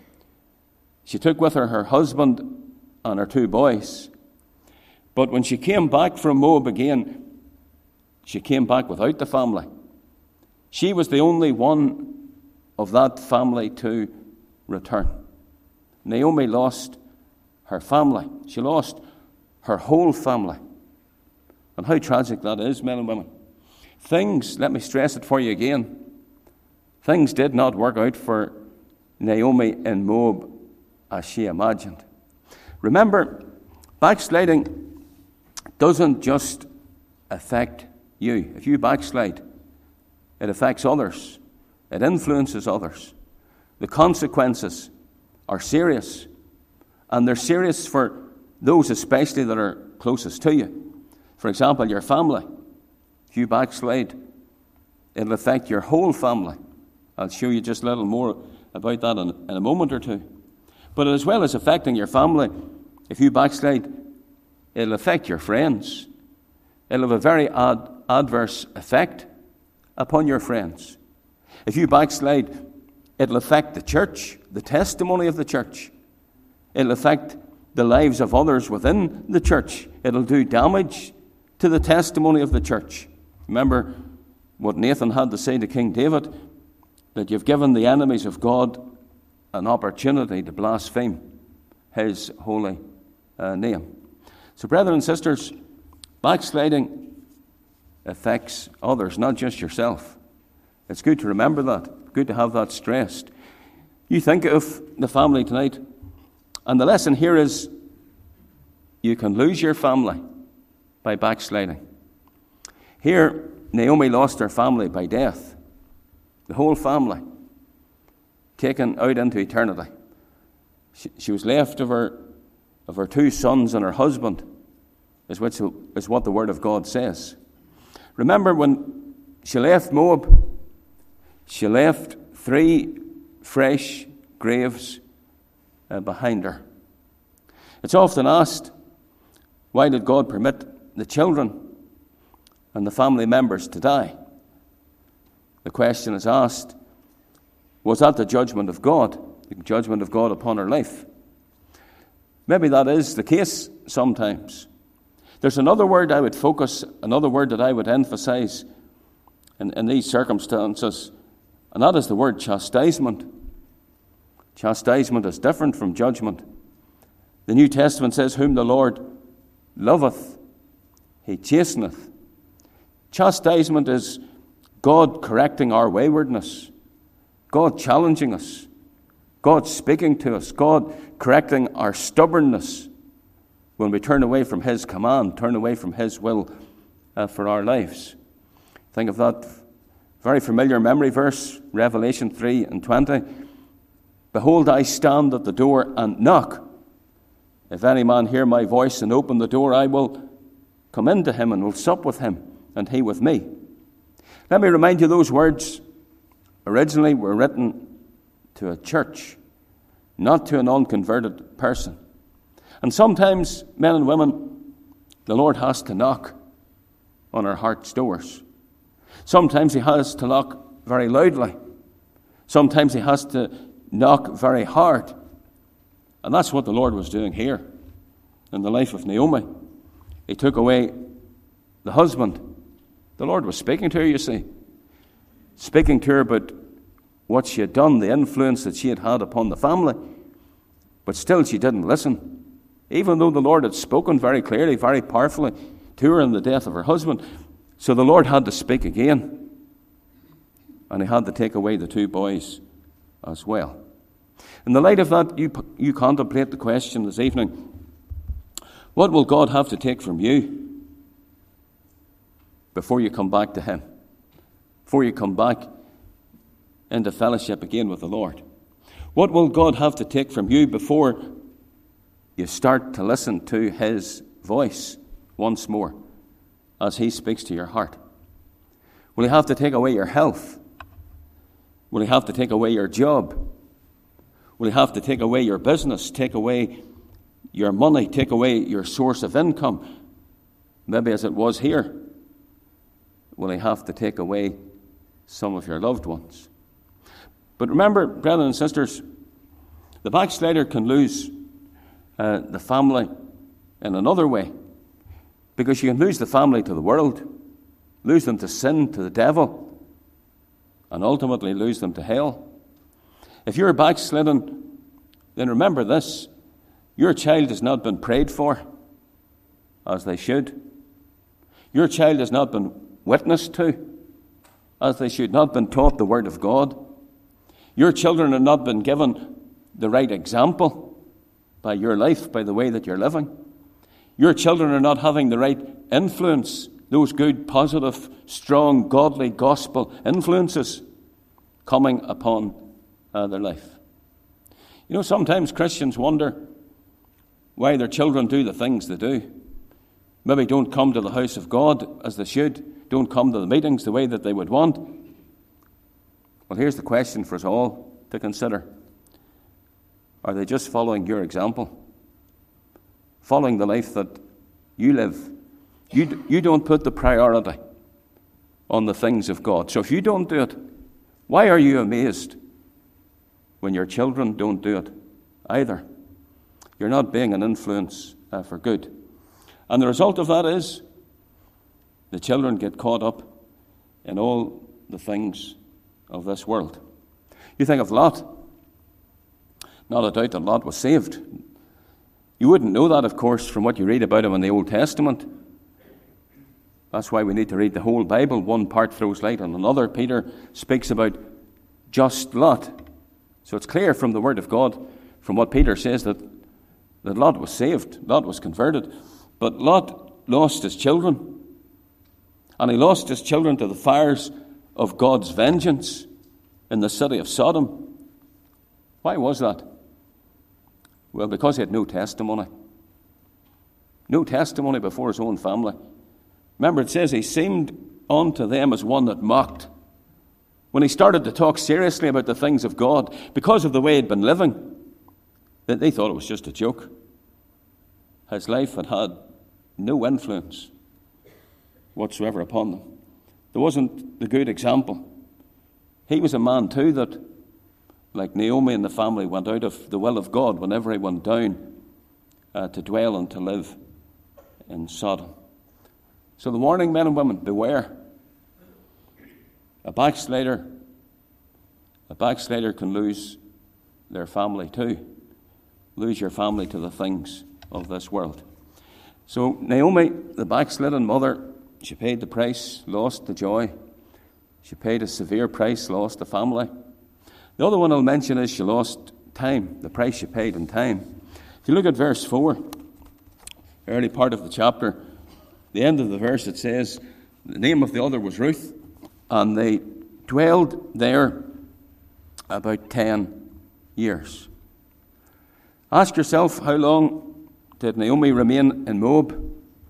[SPEAKER 1] She took with her her husband and her two boys. But when she came back from Moab again, she came back without the family. She was the only one of that family to return. Naomi lost her family. She lost her whole family. And how tragic that is, men and women. Things, let me stress it for you again, things did not work out for Naomi in Moab as she imagined. Remember, backsliding doesn't just affect you. If you backslide, it affects others. It influences others. The consequences are serious. And they're serious for those especially that are closest to you. For example, your family. If you backslide, it'll affect your whole family. I'll show you just a little more about that in, in a moment or two. But as well as affecting your family, if you backslide, it'll affect your friends. It'll have a very ad, adverse effect upon your friends. If you backslide, it'll affect the church, the testimony of the church. It'll affect the lives of others within the church. It'll do damage to the testimony of the church. Remember what Nathan had to say to King David, that you've given the enemies of God an opportunity to blaspheme his holy uh, name. So, brethren and sisters, backsliding affects others, not just yourself. It's good to remember that, good to have that stressed. You think of the family tonight, and the lesson here is you can lose your family by backsliding. Here, Naomi lost her family by death. The whole family taken out into eternity. She, she was left of her, of her two sons and her husband, is what, is what the Word of God says. Remember when she left Moab, she left three fresh graves uh, behind her. It's often asked, why did God permit the children and the family members to die? The question is asked, was that the judgment of God, the judgment of God upon her life? Maybe that is the case sometimes. There's another word I would focus, another word that I would emphasize in, in these circumstances, and that is the word chastisement. Chastisement is different from judgment. The New Testament says, whom the Lord loveth, he chasteneth. Chastisement is God correcting our waywardness, God challenging us, God speaking to us, God correcting our stubbornness when we turn away from his command, turn away from his will uh, for our lives. Think of that very familiar memory verse, Revelation three and twenty. Behold, I stand at the door and knock. If any man hear my voice and open the door, I will come into him and will sup with him, and he with me. Let me remind you, those words originally were written to a church, not to an unconverted person. And sometimes, men and women, the Lord has to knock on our heart's doors. Sometimes he has to knock very loudly. Sometimes he has to knock very hard. And that's what the Lord was doing here in the life of Naomi. He took away the husband. The Lord was speaking to her, you see. Speaking to her about what she had done, the influence that she had had upon the family. But still she didn't listen. Even though the Lord had spoken very clearly, very powerfully to her in the death of her husband. So the Lord had to speak again. And he had to take away the two boys as well. In the light of that, you, you contemplate the question this evening, what will God have to take from you before you come back to him? Before you come back into fellowship again with the Lord? What will God have to take from you before you start to listen to his voice once more as he speaks to your heart? Will he have to take away your health? Will he have to take away your job? Will he have to take away your business, take away your money, take away your source of income? Maybe as it was here. Will he have to take away some of your loved ones? But remember, brothers and sisters, the backslider can lose uh, the family in another way. Because you can lose the family to the world, lose them to sin, to the devil, and ultimately lose them to hell. If you're backslidden, then remember this. Your child has not been prayed for as they should. Your child has not been witnessed to as they should, not been taught the Word of God. Your children have not been given the right example by your life, by the way that you're living. Your children are not having the right influence, those good, positive, strong, godly, gospel influences coming upon uh, their life. You know, sometimes Christians wonder why their children do the things they do. Maybe don't come to the house of God as they should, don't come to the meetings the way that they would want. Well, here's the question for us all to consider. Are they just following your example? Following the life that you live? You, you don't put the priority on the things of God. So if you don't do it, why are you amazed when your children don't do it either? You're not being an influence uh, for good. And the result of that is the children get caught up in all the things of this world. You think of Lot. Not a doubt that Lot was saved. You wouldn't know that, of course, from what you read about him in the Old Testament. That's why we need to read the whole Bible. One part throws light on another. Peter speaks about just Lot. So it's clear from the Word of God, from what Peter says, that, that Lot was saved. Lot was converted. But Lot lost his children. And he lost his children to the fires of God's vengeance in the city of Sodom. Why was that? Well, because he had no testimony. No testimony before his own family. Remember, it says he seemed unto them as one that mocked. When he started to talk seriously about the things of God, because of the way he'd been living, that they thought it was just a joke. His life had had no influence whatsoever upon them. There wasn't the good example. He was a man too that, like Naomi and the family, went out of the will of God whenever he went down uh, to dwell and to live in Sodom. So the warning, men and women, beware. A backslider, a backslider can lose their family too. Lose your family to the things of this world. So Naomi, the backslidden mother, she paid the price, lost the joy. She paid a severe price, lost the family. The other one I'll mention is she lost time, the price she paid in time. If you look at verse four, early part of the chapter, the end of the verse, it says, the name of the other was Ruth, and they dwelled there about ten years. Ask yourself, how long did Naomi remain in Moab?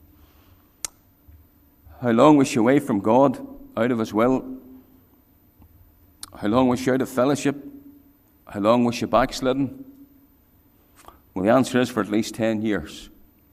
[SPEAKER 1] How long was she away from God, out of his will? How long was she out of fellowship? How long was she backslidden? Well, the answer is for at least ten years.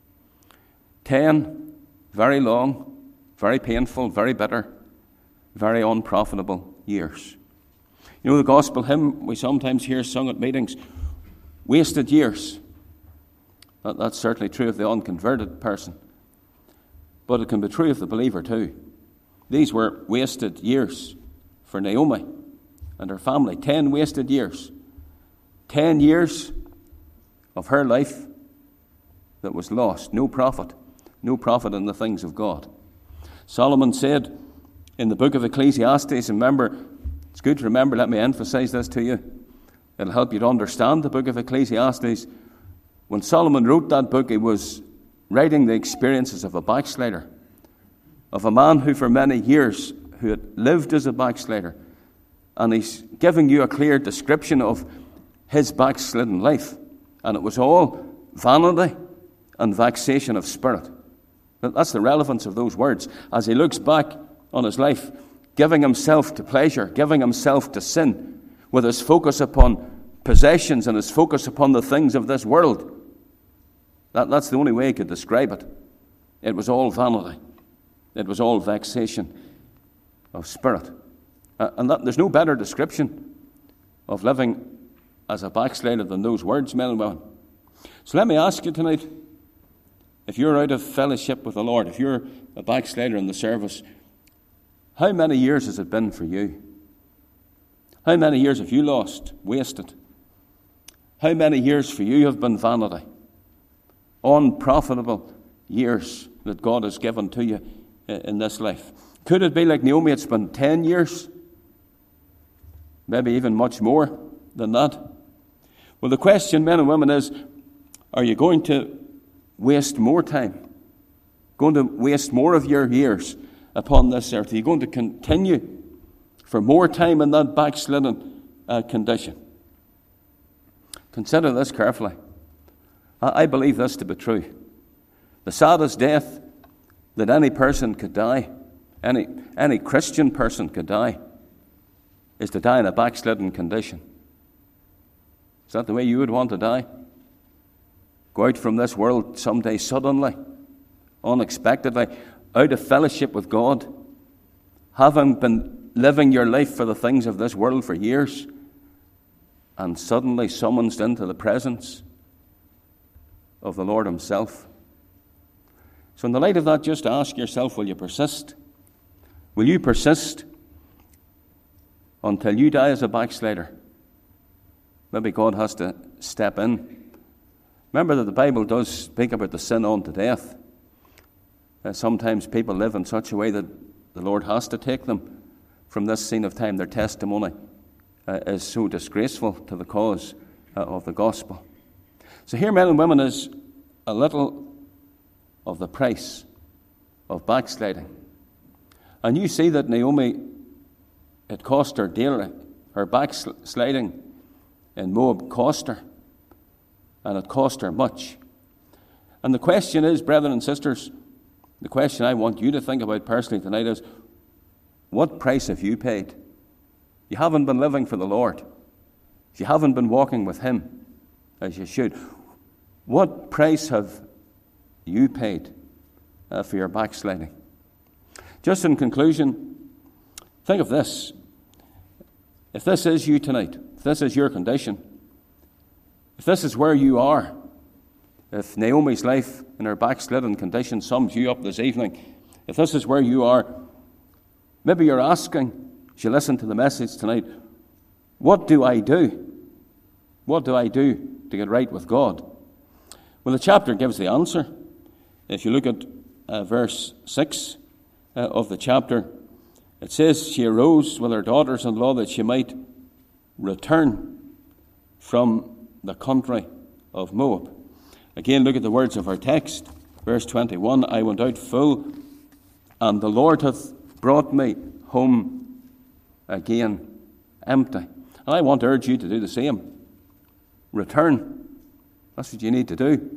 [SPEAKER 1] Ten, very long, very painful, very bitter, very unprofitable years. You know, the gospel hymn we sometimes hear sung at meetings, wasted years. That, that's certainly true of the unconverted person. But it can be true of the believer too. These were wasted years for Naomi and her family. Ten wasted years. Ten years of her life that was lost. No profit. No profit in the things of God. Solomon said in the book of Ecclesiastes, and remember, it's good to remember, let me emphasize this to you. It'll help you to understand the book of Ecclesiastes. When Solomon wrote that book, he was writing the experiences of a backslider, of a man who for many years who had lived as a backslider. And he's giving you a clear description of his backslidden life. And it was all vanity and vexation of spirit. That's the relevance of those words. As he looks back on his life, giving himself to pleasure, giving himself to sin, with his focus upon possessions and his focus upon the things of this world. That, that's the only way he could describe it. It was all vanity. It was all vexation of spirit. Uh, and that, there's no better description of living as a backslider than those words, men and women. So let me ask you tonight, if you're out of fellowship with the Lord, if you're a backslider in the service, how many years has it been for you? How many years have you lost, wasted? How many years for you have been vanity? Unprofitable years that God has given to you in this life. Could it be like Naomi, it's been ten years? Maybe even much more than that. Well, the question, men and women, is, are you going to waste more time? Going to waste more of your years upon this earth? Are you going to continue for more time in that backslidden uh, condition? Consider this carefully. I, I believe this to be true. The saddest death that any person could die, any, any Christian person could die, is to die in a backslidden condition. Is that the way you would want to die? Go out from this world someday suddenly, unexpectedly, out of fellowship with God, having been living your life for the things of this world for years, and suddenly summoned into the presence of the Lord himself. So in the light of that, just ask yourself, will you persist? Will you persist until you die as a backslider? Maybe God has to step in. Remember that the Bible does speak about the sin unto death. Uh, sometimes people live in such a way that the Lord has to take them from this scene of time. Their testimony uh, is so disgraceful to the cause uh, of the gospel. So here, men and women, is a little of the price of backsliding. And you see that Naomi, it cost her dearly. Her backsliding in Moab cost her. And it cost her much. And the question is, brethren and sisters, the question I want you to think about personally tonight is, what price have you paid? You haven't been living for the Lord. You haven't been walking with him. as you should. What price have you paid uh, for your backsliding? Just in conclusion, think of this. If this is you tonight, if this is your condition, if this is where you are, if Naomi's life in her backslidden condition sums you up this evening, if this is where you are, maybe you're asking, as you listen to the message tonight, what do I do? What do I do to get right with God? Well, the chapter gives the answer. If you look at uh, verse six uh, of the chapter, it says, she arose with her daughters-in-law that she might return from the country of Moab. Again, look at the words of our text. Verse twenty-one, I went out full, and the Lord hath brought me home again empty. And I want to urge you to do the same. Return. That's what you need to do.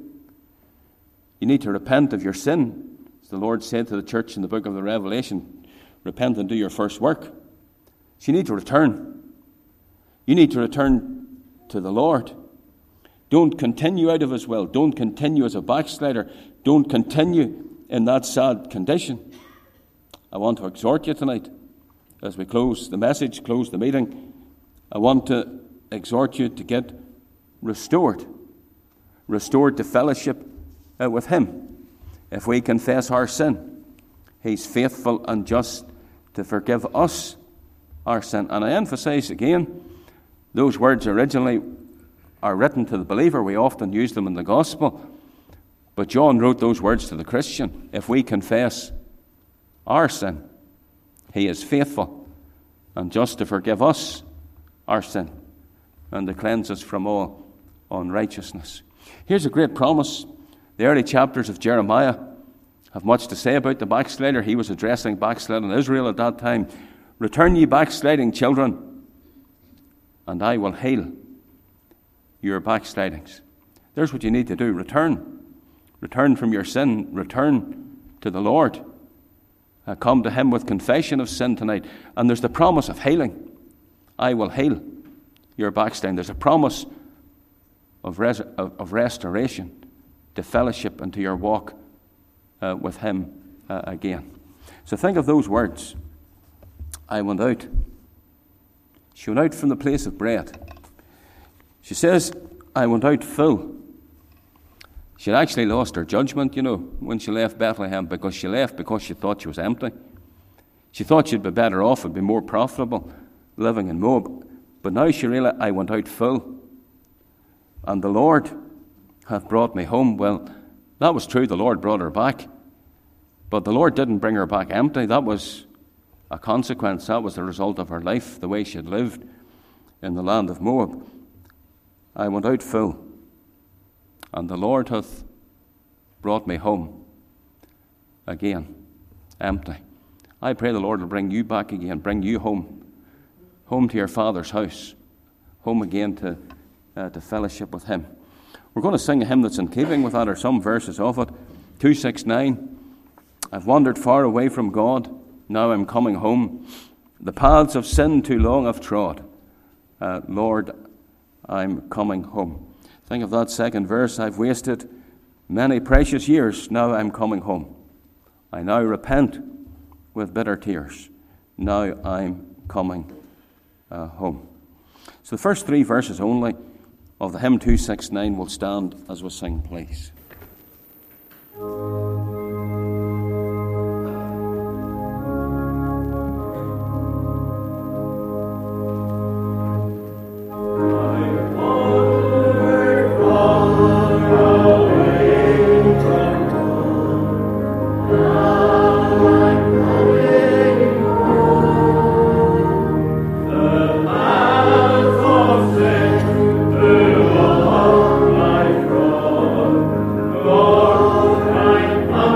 [SPEAKER 1] You need to repent of your sin. As the Lord said to the church in the book of the Revelation, repent and do your first work. So you need to return. You need to return to the Lord. Don't continue out of His will. Don't continue as a backslider. Don't continue in that sad condition. I want to exhort you tonight, as we close the message, close the meeting, I want to exhort you to get restored. Restored to fellowship uh, with Him. If we confess our sin, He's faithful and just to forgive us our sin. And I emphasize again, those words originally are written to the believer. We often use them in the gospel. But John wrote those words to the Christian. If we confess our sin, He is faithful and just to forgive us our sin and to cleanse us from all unrighteousness. Here's a great promise. The early chapters of Jeremiah have much to say about the backslider. He was addressing backsliding Israel at that time. Return ye backsliding children, and I will heal your backslidings. There's what you need to do. Return. Return from your sin. Return to the Lord. Uh, come to Him with confession of sin tonight. And there's the promise of healing. I will heal your backsliding. There's a promise of, res- of, of restoration to fellowship and to your walk uh, with Him uh, again. So think of those words. I went out. She went out from the place of bread. She says, I went out full. She had actually lost her judgment, you know, when she left Bethlehem, because she left because she thought she was empty. She thought she'd be better off, it'd be more profitable living in Moab. But now she realized, I went out full, and the Lord hath brought me home. Well, that was true, the Lord brought her back. But the Lord didn't bring her back empty. That was a consequence. That was the result of her life, the way she had lived in the land of Moab. I went out full, and the Lord hath brought me home again, empty. I pray the Lord will bring you back again, bring you home, home to your Father's house, home again to, uh, to fellowship with Him. We're going to sing a hymn that's in keeping with that, or some verses of it. two sixty-nine. I've wandered far away from God, now I'm coming home. The paths of sin too long I've trod. Uh, Lord, I'm coming home. Think of that second verse. I've wasted many precious years. Now I'm coming home. I now repent with bitter tears. Now I'm coming uh, home. So the first three verses only of the hymn two sixty-nine will stand as we sing, please.
[SPEAKER 3] Lord, I'm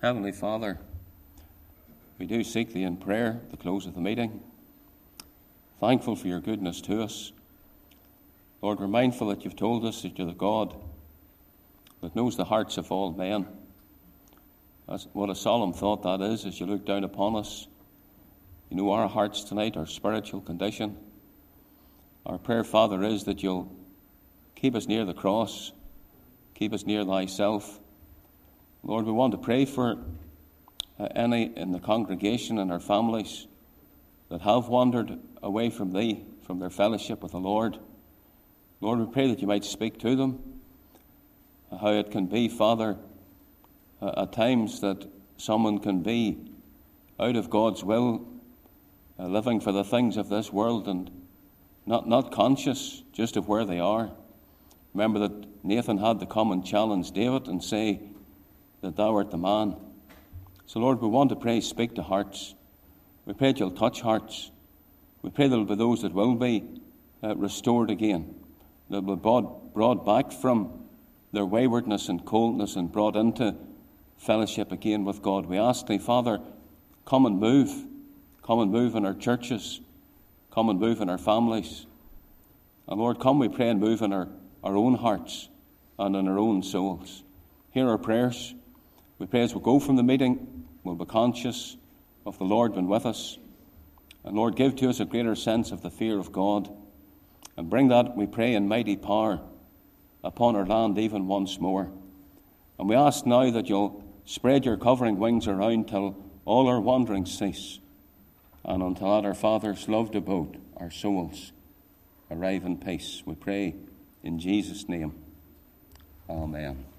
[SPEAKER 1] Heavenly Father, we do seek Thee in prayer at the close of the meeting, thankful for Your goodness to us. Lord, we're mindful that You've told us that You're the God that knows the hearts of all men. That's what a solemn thought that is as You look down upon us. You know our hearts tonight, our spiritual condition. Our prayer, Father, is that You'll keep us near the cross, keep us near Thyself. Lord, we want to pray for uh, any in the congregation and our families that have wandered away from Thee, from their fellowship with the Lord. Lord, we pray that You might speak to them, uh, how it can be, Father, uh, at times that someone can be out of God's will, uh, living for the things of this world and not, not conscious just of where they are. Remember that Nathan had to come and challenge David and say that Thou art the man. So, Lord, we want to pray, speak to hearts. We pray that You'll touch hearts. We pray there will be those that will be uh, restored again, that will be brought, brought back from their waywardness and coldness and brought into fellowship again with God. We ask Thee, Father, come and move. Come and move in our churches. Come and move in our families. And Lord, come, we pray, and move in our, our own hearts and in our own souls. Hear our prayers. We pray as we go from the meeting, we'll be conscious of the Lord being with us. And Lord, give to us a greater sense of the fear of God. And bring that, we pray, in mighty power upon our land even once more. And we ask now that You'll spread Your covering wings around till all our wanderings cease, and until at our Father's loved abode, our souls arrive in peace. We pray in Jesus' name. Amen.